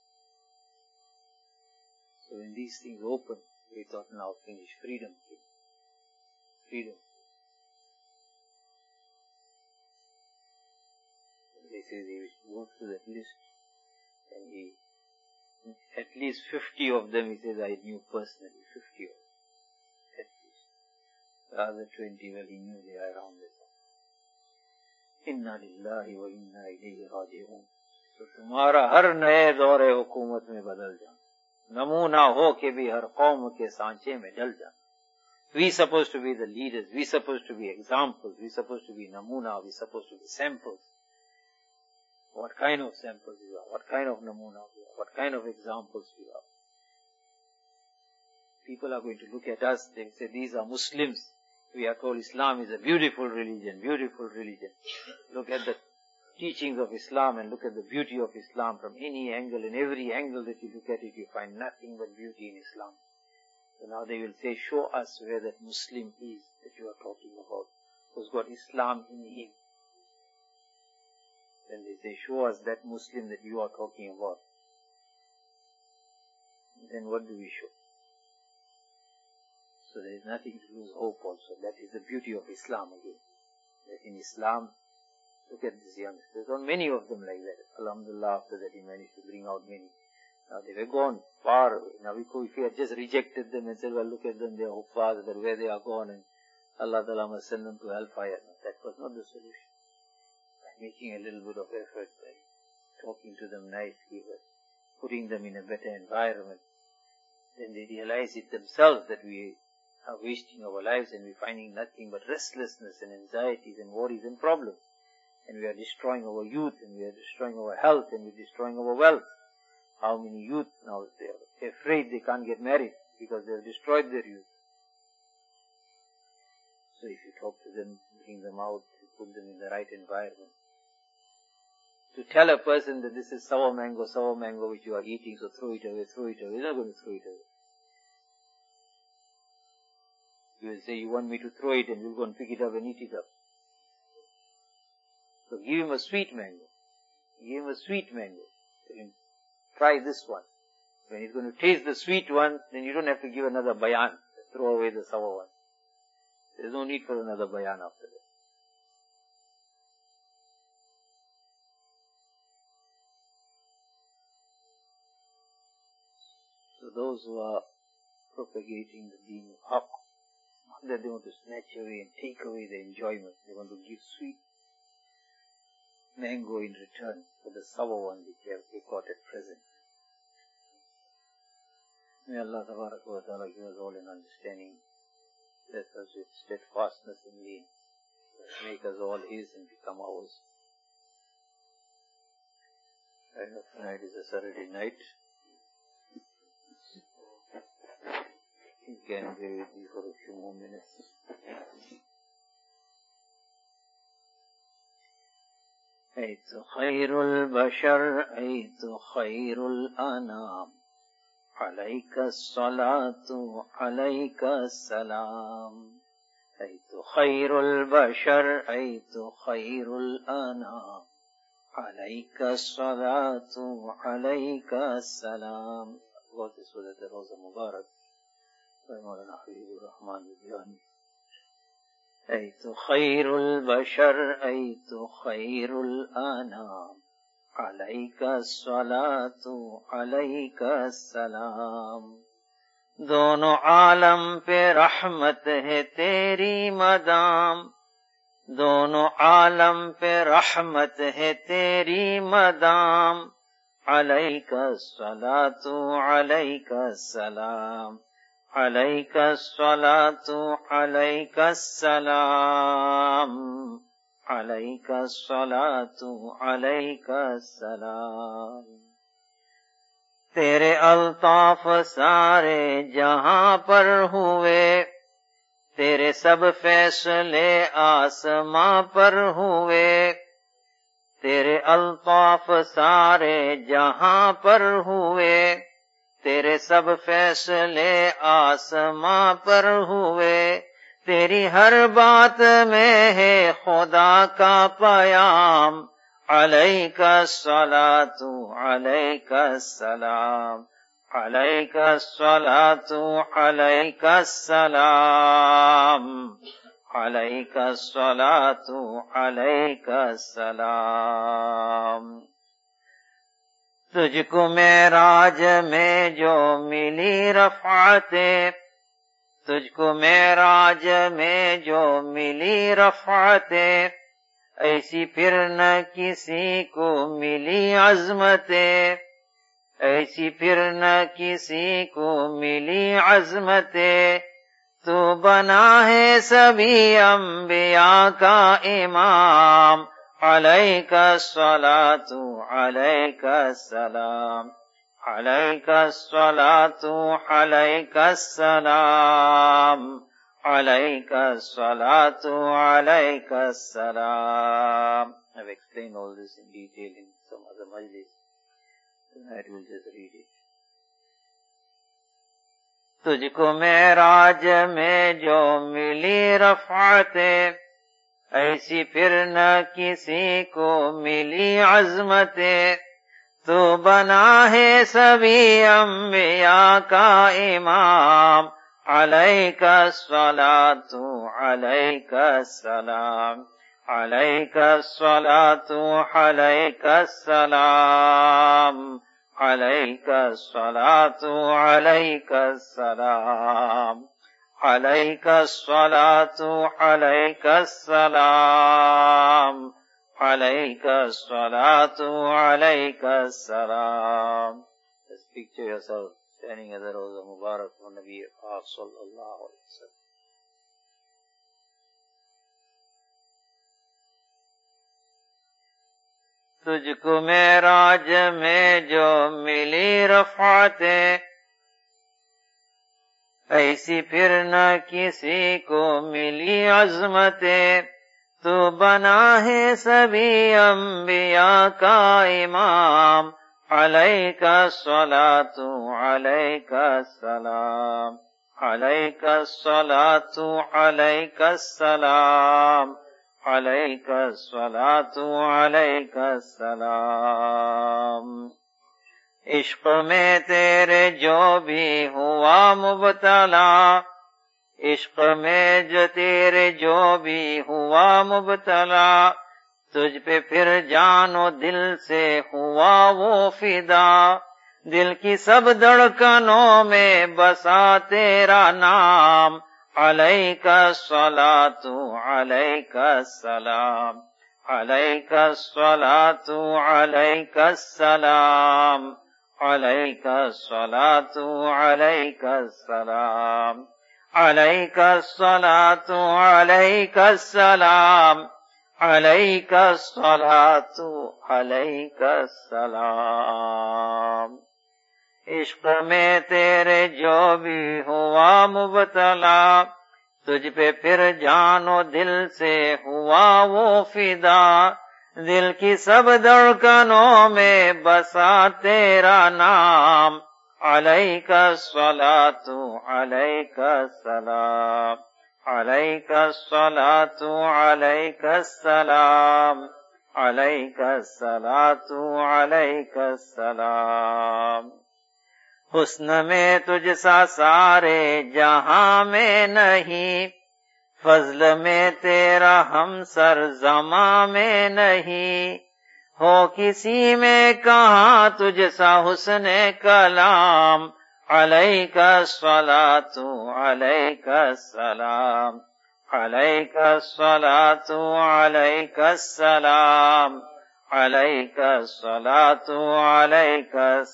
So when these things opened, we thought, now finish, freedom came. Freedom. They say he goes through that list, and he, at least fifty of them, he says, I knew personally, fifty of them, at least. The other twenty, well, he knew they are around this. इन्ना लिल्लाहि व इन्ना इलैहि राजिऊन। तो तुम्हारा हर नए दौरे हुकूमत में बदल जाना, नमूना हो के भी हर कौम के सांचे में डल जाना। We supposed to be the leaders, we supposed to be examples, we supposed to be namuna, we supposed to be samples. What kind of samples we are, what kind of namuna we are, what kind of examples we are. People are going to look at us, they say, these are Muslims. We are told Islam is a beautiful religion, beautiful religion. Look at the teachings of Islam and look at the beauty of Islam from any angle. In every angle that you look at it, you find nothing but beauty in Islam. So now they will say, show us where that Muslim is that you are talking about, who's got Islam in him. Then they say, show us that Muslim that you are talking about. Then what do we show? So there is nothing to lose hope also. That is the beauty of Islam again. That in Islam, look at these youngsters. There are many of them like that. Alhamdulillah, after that he managed to bring out many. Now they were gone far away. Now if we had just rejected them and said, well, look at them, they are huffaz, but where they are gone, and Allah Ta'ala must send them to hellfire. No, that was not the solution. By making a little bit of effort, by talking to them nicely, by putting them in a better environment, then they realize it themselves that we are wasting our lives and we're finding nothing but restlessness and anxieties and worries and problems. And we are destroying our youth, and we are destroying our health, and we're destroying our wealth. How many youth now they are afraid they can't get married because they have destroyed their youth. So if you talk to them, bring them out, put them in the right environment. To tell a person that this is sour mango, sour mango which you are eating, so throw it away, throw it away, you're not going to throw it away. You will say, you want me to throw it, and you'll go and pick it up and eat it up. So give him a sweet mango. Give him a sweet mango. Try this one. When he's going to taste the sweet one, then you don't have to give another bayan. Throw away the sour one. There's no need for another bayan after that. So those who are propagating the deen of haqq, not that they want to snatch away and take away the enjoyment. They want to give sweet mango in return for the sour one which they have got at present. May Allah wa ta'ala give us all an understanding. Bless us with steadfastness in deen. Make us all His and become ours. Tonight is a Saturday night. You can be with me for a few more minutes. أيت خير البشر أيت خير الأنام عليك الصلاة عليك السلام أيت خير البشر أيت خير الأنام عليك الصلاة عليك السلام. God, this was at the Rosa Mubarak by Maulana Habibur Rahman Bidlani. أيت خير البشر أيت خير الأنام عليك الصلاة عليك السلام. दोनों आलम पे रहमत है तेरी मदाम, दोनों आलम पे रहमत है तेरी मदाम अलैका सलातु अलैका सलाम अलैका सलातु अलैका सलाम अलैका सलातु अलैका सलाम। तेरे अल्ताफ सारे जहां पर हुए, तेरे सब फैसले आसमां पर हुए, तेरे अल्ताफ सारे जहां पर हुए, तेरे सब फैसले आसमां पर हुए, तेरी हर बात में है खुदा का पयाम अलैका सलातु अलैका सलाम अलैका सलातु अलैका सलाम अलैका सलातु अलैका सलाम। तुझको मेराज में जो मिली रफ़ाते, तुझको मेराज में जो मिली रफ़ाते, ایسی پھر نہ کسی کو ملی عظمتیں، ایسی پھر نہ کسی کو ملی عظمتیں، تو بنا ہے سبھی انبیاء کا امام، علیک الصلاۃ علیک السلام، علیک الصلاۃ علیک السلام، علیک الصلاۃ علیک السلام. I've explained all this in detail in some other majlis. Tonight we'll just read it. تجھ کو معراج میں جو ملی رفعتیں، ایسی پھر نہ کسی کو ملی عظمتیں، تو بنا ہے سبھی انبیاء کا امام، علیک الصلاۃ علیک السلام، علیک الصلاۃ علیک السلام، علیک الصلاۃ علیک السلام، علیک الصلاۃ علیک السلام، علیک الصلاۃ علیک السلام. Just picture yourself standing at the Rawza Mubarak for Nabi Pak sallallahu alaihi wasallam. تجھ کو معراج میں جو ملی رفعتیں، ایسی پھر نہ کسی کو ملی عظمتیں، تو بنا ہے سبھی انبیاء کا امام، علیک الصلاۃ علیک السلام، علیک الصلاۃ علیک السلام، علیک الصلاۃ علیک السلام. عشق میں تیرے جو بھی ہوا مبتلا، عشق میں جو تیرے جو بھی ہوا مبتلا، تجھ پہ پھر جان و دل سے ہوا وہ فدا، دل کی سب دھڑکنوں میں بسا تیرا نام، علیک الصلاۃ علیک السلام، علیک الصلاۃ علیک السلام، علیک الصلاۃ علیک السلام، علیک الصلاۃ علیک السلام، علیک الصلاۃ علیک السلام. عشق میں تیرے جو بھی ہوا مبتلا، تجھ پہ پھر جان و دل سے ہوا وہ فدا، دل کی سب دھڑکنوں میں بسا تیرا نام، علیک الصلاۃ علیک السلام، علیک الصلاۃ علیک السلام، علیک الصلاۃ علیک السلام. حسن میں تجھ سا سارے جہاں میں نہیں، فضل میں تیرا ہم سر زماں میں نہیں، ہو کسی میں کہاں تجھ سا حسن کلام، علیک الصلاۃ علیک السلام، علیک الصلاۃ علیک السلام، علیک الصلاۃ علیک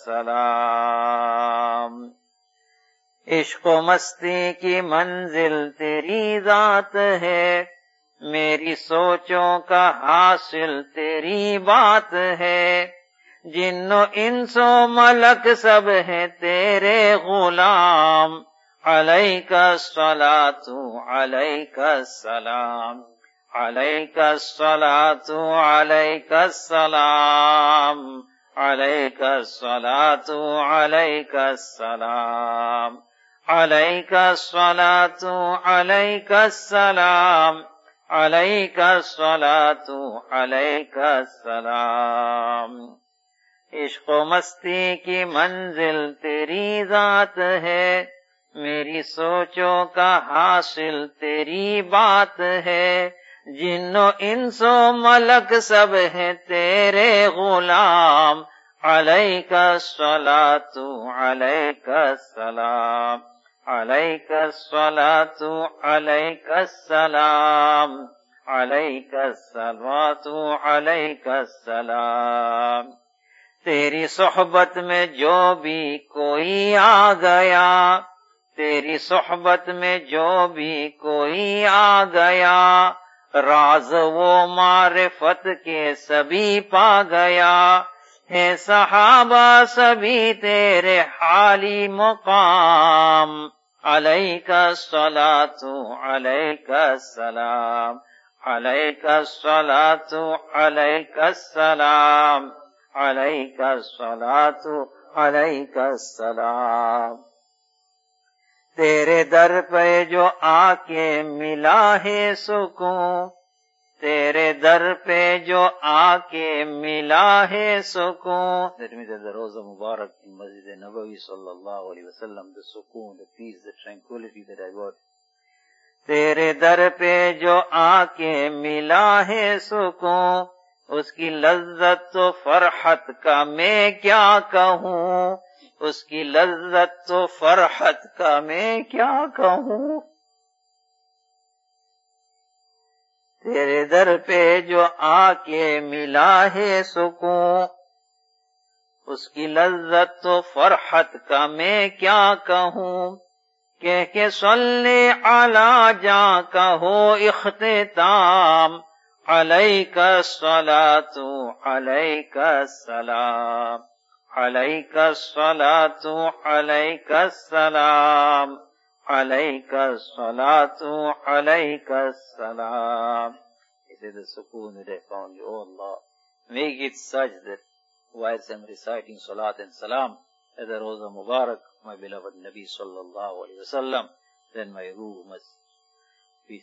السلام. عشق و مستی کی منزل تیری ذات ہے، میری سوچوں کا حاصل تیری بات ہے، جن و انس و ملک سب ہیں تیرے غلام، علیک الصلاۃ علیک السلام، علیک الصلاۃ علیک السلام، علیک الصلاۃ علیک السلام، علیک الصلاۃ علیک السلام، علیک الصلاۃ علیک السلام. عشق و مستی کی منزل تیری ذات ہے، میری سوچوں کا حاصل تیری بات ہے، جن و انس و ملک سب ہیں تیرے غلام، علیک الصلاۃ علیک السلام، علیک الصلاۃ علیک السلام، علیک الصلوات علیک السلام. تیری صحبت میں جو بھی کوئی آ گیا، تیری صحبت میں جو بھی کوئی آ گیا، راز وہ معرفت کے سبھی پا گیا. ہے صحابہ سبھی تیرے حالی مقام، علیک الصلاۃ علیک السلام، علیک الصلاۃ علیک السلام، علیک الصلاۃ علیک السلام. تیرے در پہ جو آ کے ملا ہے سکون، تیرے در پہ جو آ کے ملا ہے سکون. That means at the Roza Mubarak in Masjid Nabawi sallallahu alayhi wa sallam, the sukoon, the peace, the tranquility that I got. تیرے در پہ جو آ کے ملا ہے سکون، اس کی لذت و فرحت کا میں کیا کہوں، اس کی لذت و فرحت کا میں کیا کہوں. تیرے در پہ جو آ کے ملا ہے سکون، اس کی لذت و فرحت کا میں کیا کہوں. کہہ کے صلی علی جاں کا ہو اختتام، علیک الصلاۃ علیک السلام، علیک الصلاۃ علیک السلام، علیک الصلاۃ علیک السلام. It is the sukoon that I found you, oh Allah. Make it such that whilst I am reciting salat and salam at the Roza Mubarak, my beloved Nabi sallallahu alayhi wa sallam, then my ruh must be.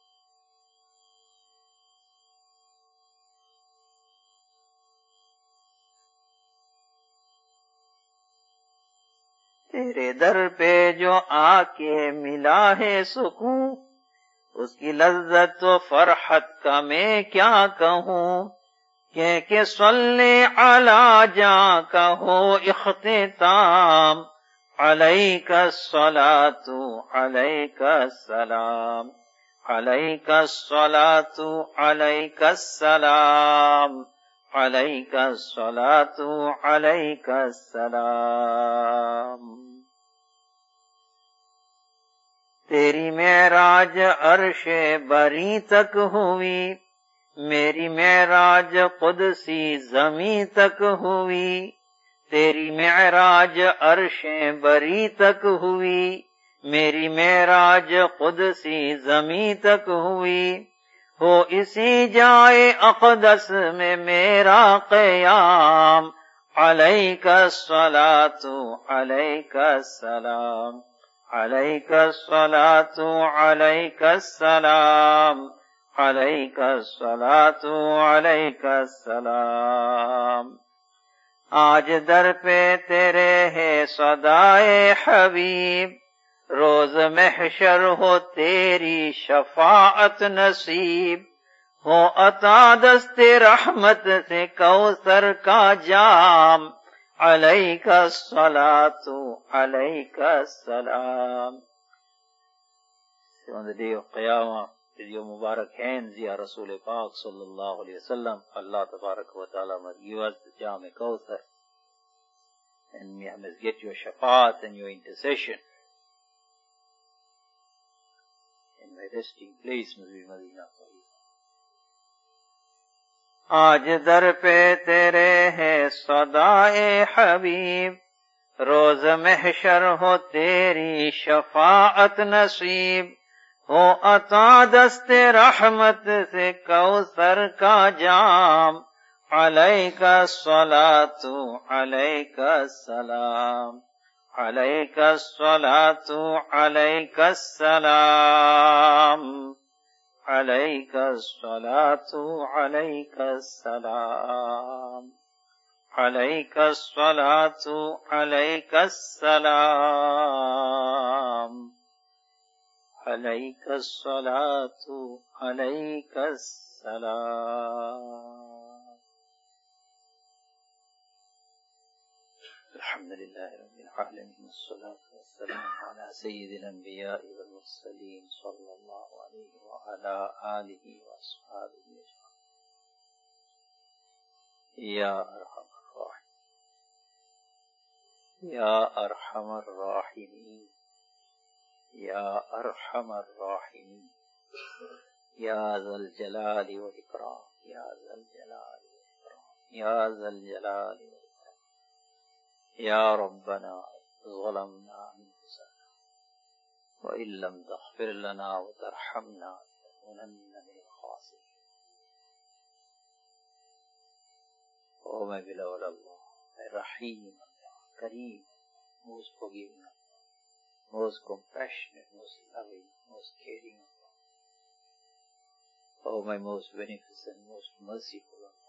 تیرے در پہ جو آ کے ملا ہے سکون، اس کی لذت و فرحت کا میں کیا کہوں. کہ کہ صلی علی جاں کا ہو اختتام، علیک الصلاۃ علیک السلام، علیک الصلاۃ علیک السلام، علیک الصلاۃ علیک السلام. تیری معراج عرش بری تک ہوئی، میری معراج قدسی زمیں تک ہوئی. تیری معراج عرش بری تک ہوئی، میری معراج قدسی زمیں تک ہوئی. ہو اسی جائے اقدس میں میرا قیام، علیک الصلاۃ علیک السلام، علیک الصلاۃ علیک السلام، علیک الصلاۃ علیک السلام. آج در پہ تیرے ہے صدائے حبیب، روز محشر ہو تیری شفاعت نصیب. ہو عطا دست رحمت سے کوثر کا جام، علیک الصلاۃ علیک السلام. On the day of Qiyamah, with your Mubarak hands, Ya Rasul Pak sallallahu alayhi wa sallam, Allah tabarak wa ta'ala must give us the Jam Kawthar, and we must get your shafaat and your intercession. And my resting place must be Madinah. آج در پہ تیرے ہے صدائے حبیب، روز محشر ہو تیری شفاعت نصیب. ہو عطا دست رحمت سے کوثر کا جام، علیک الصلاۃ علیک السلام، علیک الصلاۃ علیک السلام، علیک الصلاۃ علیک السلام، علیک الصلاۃ علیک السلام، علیک الصلاۃ علیک السلام. الحمد لله رب العالمين والصلاة والسلام على سيد الأنبياء والمرسلين صلى الله عليه وعلى آله وأصحابه أجمعين. يا أرحم الراحمين يا أرحم الراحمين يا أرحم الراحمين يا ذا الجلال والإكرام يا ذا الجلال والإكرام يا ذا الجلال والإكرام. يا ربنا ظلمنا أنفسنا وإن لم تغفر لنا وترحمنا لنكونن من الخاسرين. Oh my beloved Allah, my Rahim, Kareem, most forgiving, most compassionate, most loving, most caring Allah. Oh my most beneficent, most merciful Allah.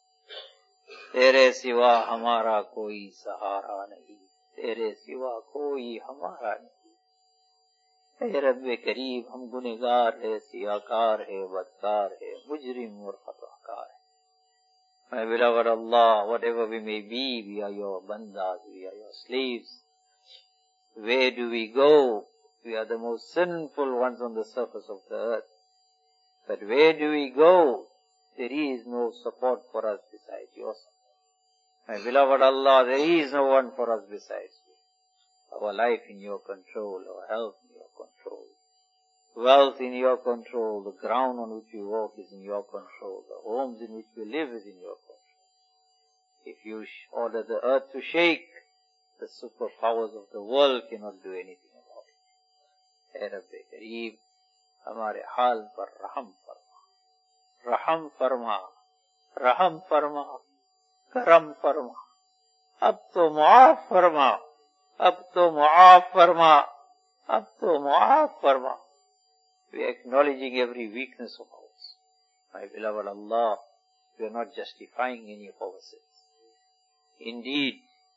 تیرے سوا ہمارا کوئی سہارا نہیں، تیرے سوا کوئی ہمارا نہیں. اے رب کریم، ہم گنہگار ہے، سیاکار ہے، بدکار ہے، مجرم اور خطاکار ہے. My beloved Allah, whatever we may be, we are your bandas, we are your slaves. Where do we go? We are the most sinful ones on the surface of the earth. But where do we go? There is no support for us besides yourself. My beloved Allah, there is no one for us besides you. Our life in your control, our health in your control, wealth in your control, the ground on which we walk is in your control, the homes in which we live is in your control. If you order the earth to shake, the superpowers of the world cannot do anything about it. Hey Rabbi Kareem, ہمارے حال پر رحم فرما، رحم فرما، رحم فرما، کرم فرما. اب تو معاف فرما، اب تو معاف فرما، اب تو معاف فرما. We are acknowledging every weakness of ours. My beloved Allah, we are not justifying any of our sins. Indeed,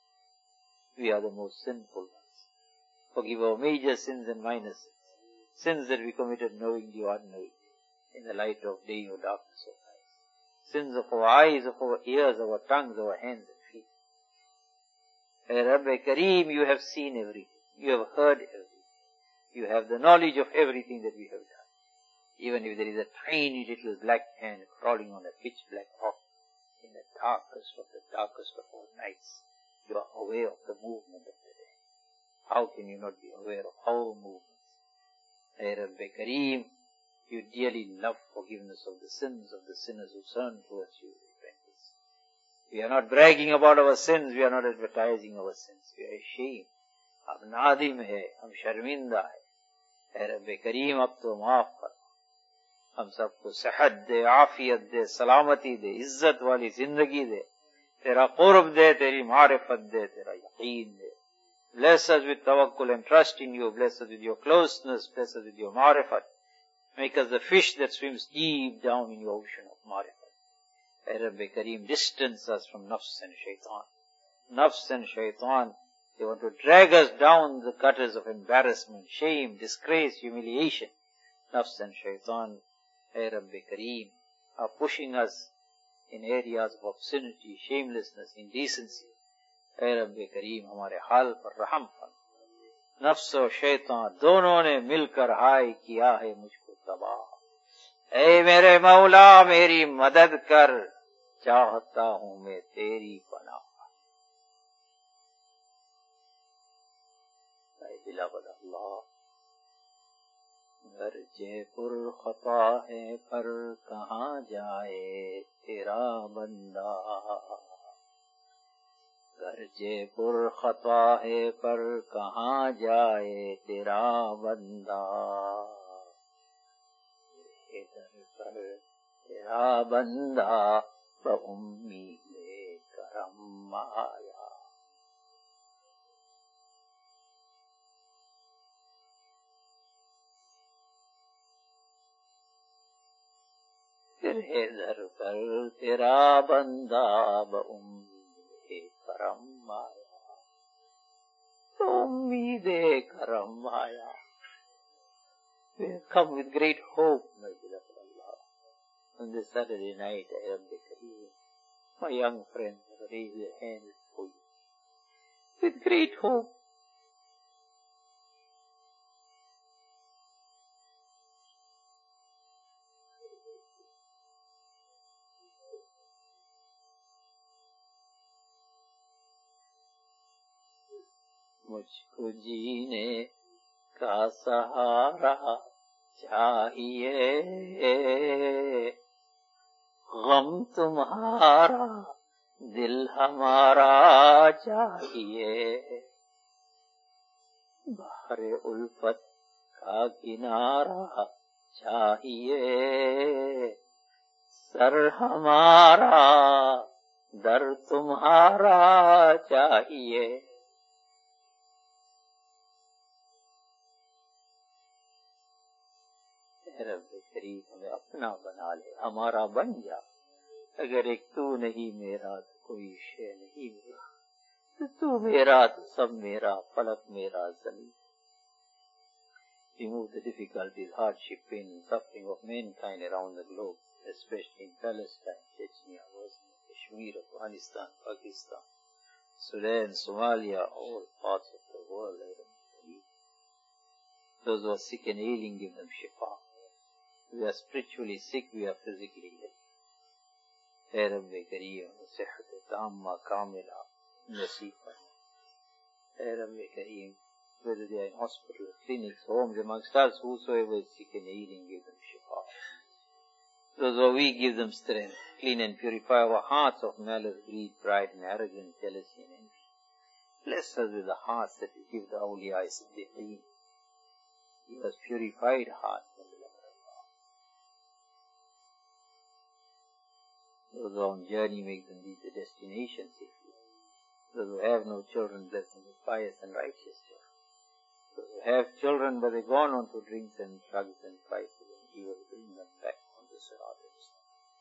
we are the most sinful ones. Forgive our major sins and minor sins. Sins that we committed knowingly or unknowingly, in the light of day or darkness of night. Sins of our eyes, of our ears, our tongues, our hands and feet. Hey Rabbi Kareem, you have seen everything. You have heard everything. You have the knowledge of everything that we have done. Even if there is a tiny little black hand crawling on a pitch black rock in the darkest of the darkest of all nights, you are aware of the movement of the day. How can you not be aware of our movements? Hey Rabbi Kareem, you dearly love forgiveness of the sins of the sinners who turn towards you with repentance. We are not bragging about our sins, we are not advertising our sins. We are ashamed. ہم نادم ہے، ہم شرمندہ ہے. اے رب کریم، اب تو معاف فرما. ہم سب کو صحت دے، عافیت دے، سلامتی دے، عزت والی زندگی دے. تیرا قرب دے، تیری معرفت دے، تیرا یقین دے. Bless us with tawakkul and trust in you. Bless us with your closeness. Bless us with your marifat. Make us the fish that swims deep down in your ocean of marifat. Ay Rabbi Kareem, distance us from nafs and shaitan. Nafs and shaitan, they want to drag us down the gutters of embarrassment, shame, disgrace, humiliation. Nafs and shaitan, Ay Rabbi Kareem, are pushing us in areas of obscenity, shamelessness, indecency. اے رب کریم، ہمارے حال پر رحم فرما. نفس و شیطان دونوں نے مل کر ہائے کیا ہے مجھ کو تباہ. اے میرے مولا میری مدد کر، چاہتا ہوں میں تیری پناہ. اے beloved Allah, گرچہ پر خطا ہے پر کہاں جائے تیرا بندہ. گرچہ پر خطا ہے پر کہاں جائے تیرا بندہ. ادھر پر تیرا بندہ بامید کرم آیا. پھر ادھر پر تیرا بندہ بامید کرم آیا. امید کرم آیا. We have come with great hope, my beloved Allah. On this Saturday night, I am the Kareem. My young friends, raise your hands for you. with great hope. मुझको जीने का सहारा चाहिए, गम तुम्हारा दिल हमारा चाहिए, बहरे उल्फत का किनारा चाहिए, सर हमारा दर तुम्हारा चाहिए। रब्बे करीम हमें अपना बना ले, हमारा बन जा। अगर एक तू नहीं मेरा तो कोई शे नहीं मेरा, तो तू मेरा तो सब मेरा, फलक मेरा, ज़मीन। Remove the difficulties, hardship, pain and suffering of mankind around the globe, especially in Palestine, Chechnya, Bosnia, Kashmir, Afghanistan, Pakistan, Sudan, Somalia, all parts of the world. Those who are sick and ailing, give them shifa. We are spiritually sick, we are physically ill. Hey Rabbi Kareem, Sihat Tamma Kamila, Nasifa. Hey Rabbi Kareem, whether they are in hospitals, clinics, homes, amongst us, whosoever is sick and ailing, give them shifa. Those who are weak, give them strength. Clean and purify our hearts of malice, greed, pride, and arrogance, jealousy, and envy. Bless us with the hearts that we give the awliya Siddiqeen. Give us purified hearts. Those who are on journey, make them reach the destination safely. Those who have no children, bless them with pious and righteous children. Those who have children, but they've gone on to drinks and drugs and vices and evil, bring them back on the Sirat al-Mustaqim.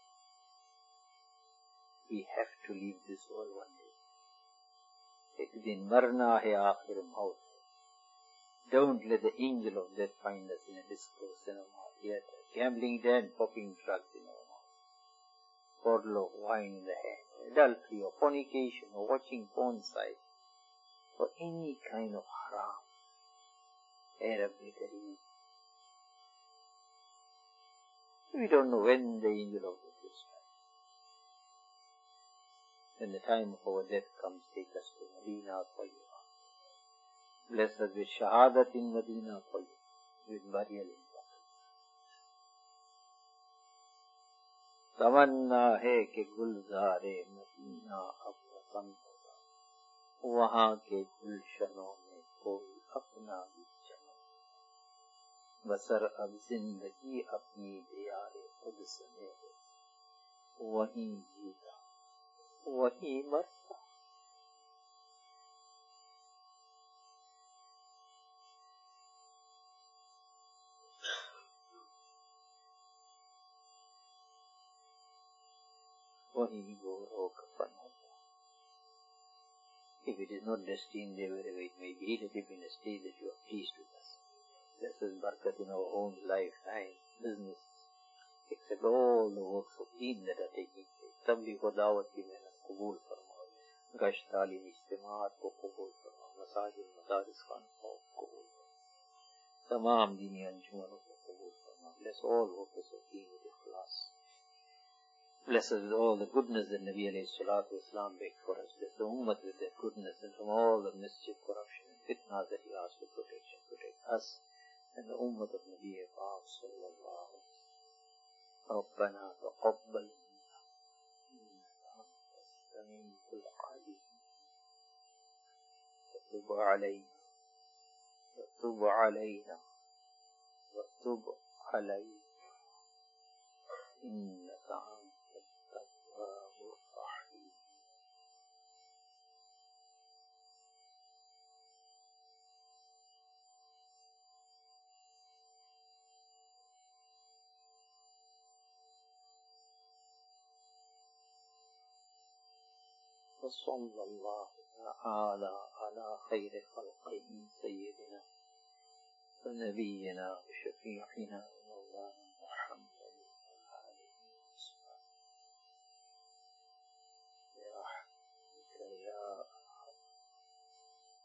We have to leave this world one day. Ek din marna hai aakhir maut. Don't let the angel of death find us in a disco cinema, theater, gambling den, popping drugs in our mouth, bottle of wine in the hand, adultery or fornication or watching porn sites, or any kind of haram. Rabbi Kareem. We don't know when the angel of death will strike. When the time of our death comes, take us to Medina for you. Bless us with shahadat in Medina for you, with burial in Medina. तमन्ना है कि गुलज़ारे Medina अब पसंद होगा, वहाँ के गुलशनों में कोई अपना भी चमन, बसर अब जिंदगी अपनी दियारे क़ुद्स में है, वहीं जीता वहीं मरता। वहीं गोर हो कफन होता। If it is not destined there, wherever it may be, let it be in a state that you are pleased with us. Bless us barakat in our own life, time, business, accept all the works of deen that are taking place. Tabligh wa da'wat ki mehnat qabul farma, gasht talim ijtimaat ko qabul farma, masajid madaris khanqah ko qabul farma, tamam dini anjumanon ko qabul farma. Bless all workers of deen with ikhlas. Bless us with all the goodness that Nabi alayhi salatu wasalam begged for us. Bless the ummah with that goodness, and from all the mischief, corruption and fitna that he asked for protection. Protect us and the ummah of Nabi sallallahu alayhi wa sallam. ربنا تقبل منا إنك أنت السميع العليم وتب علينا وتب علينا وتب علينا إنك أنت التواب الرحيم. وصلى الله تعالى على خير خلقه سيدنا ونبينا وشفيعنا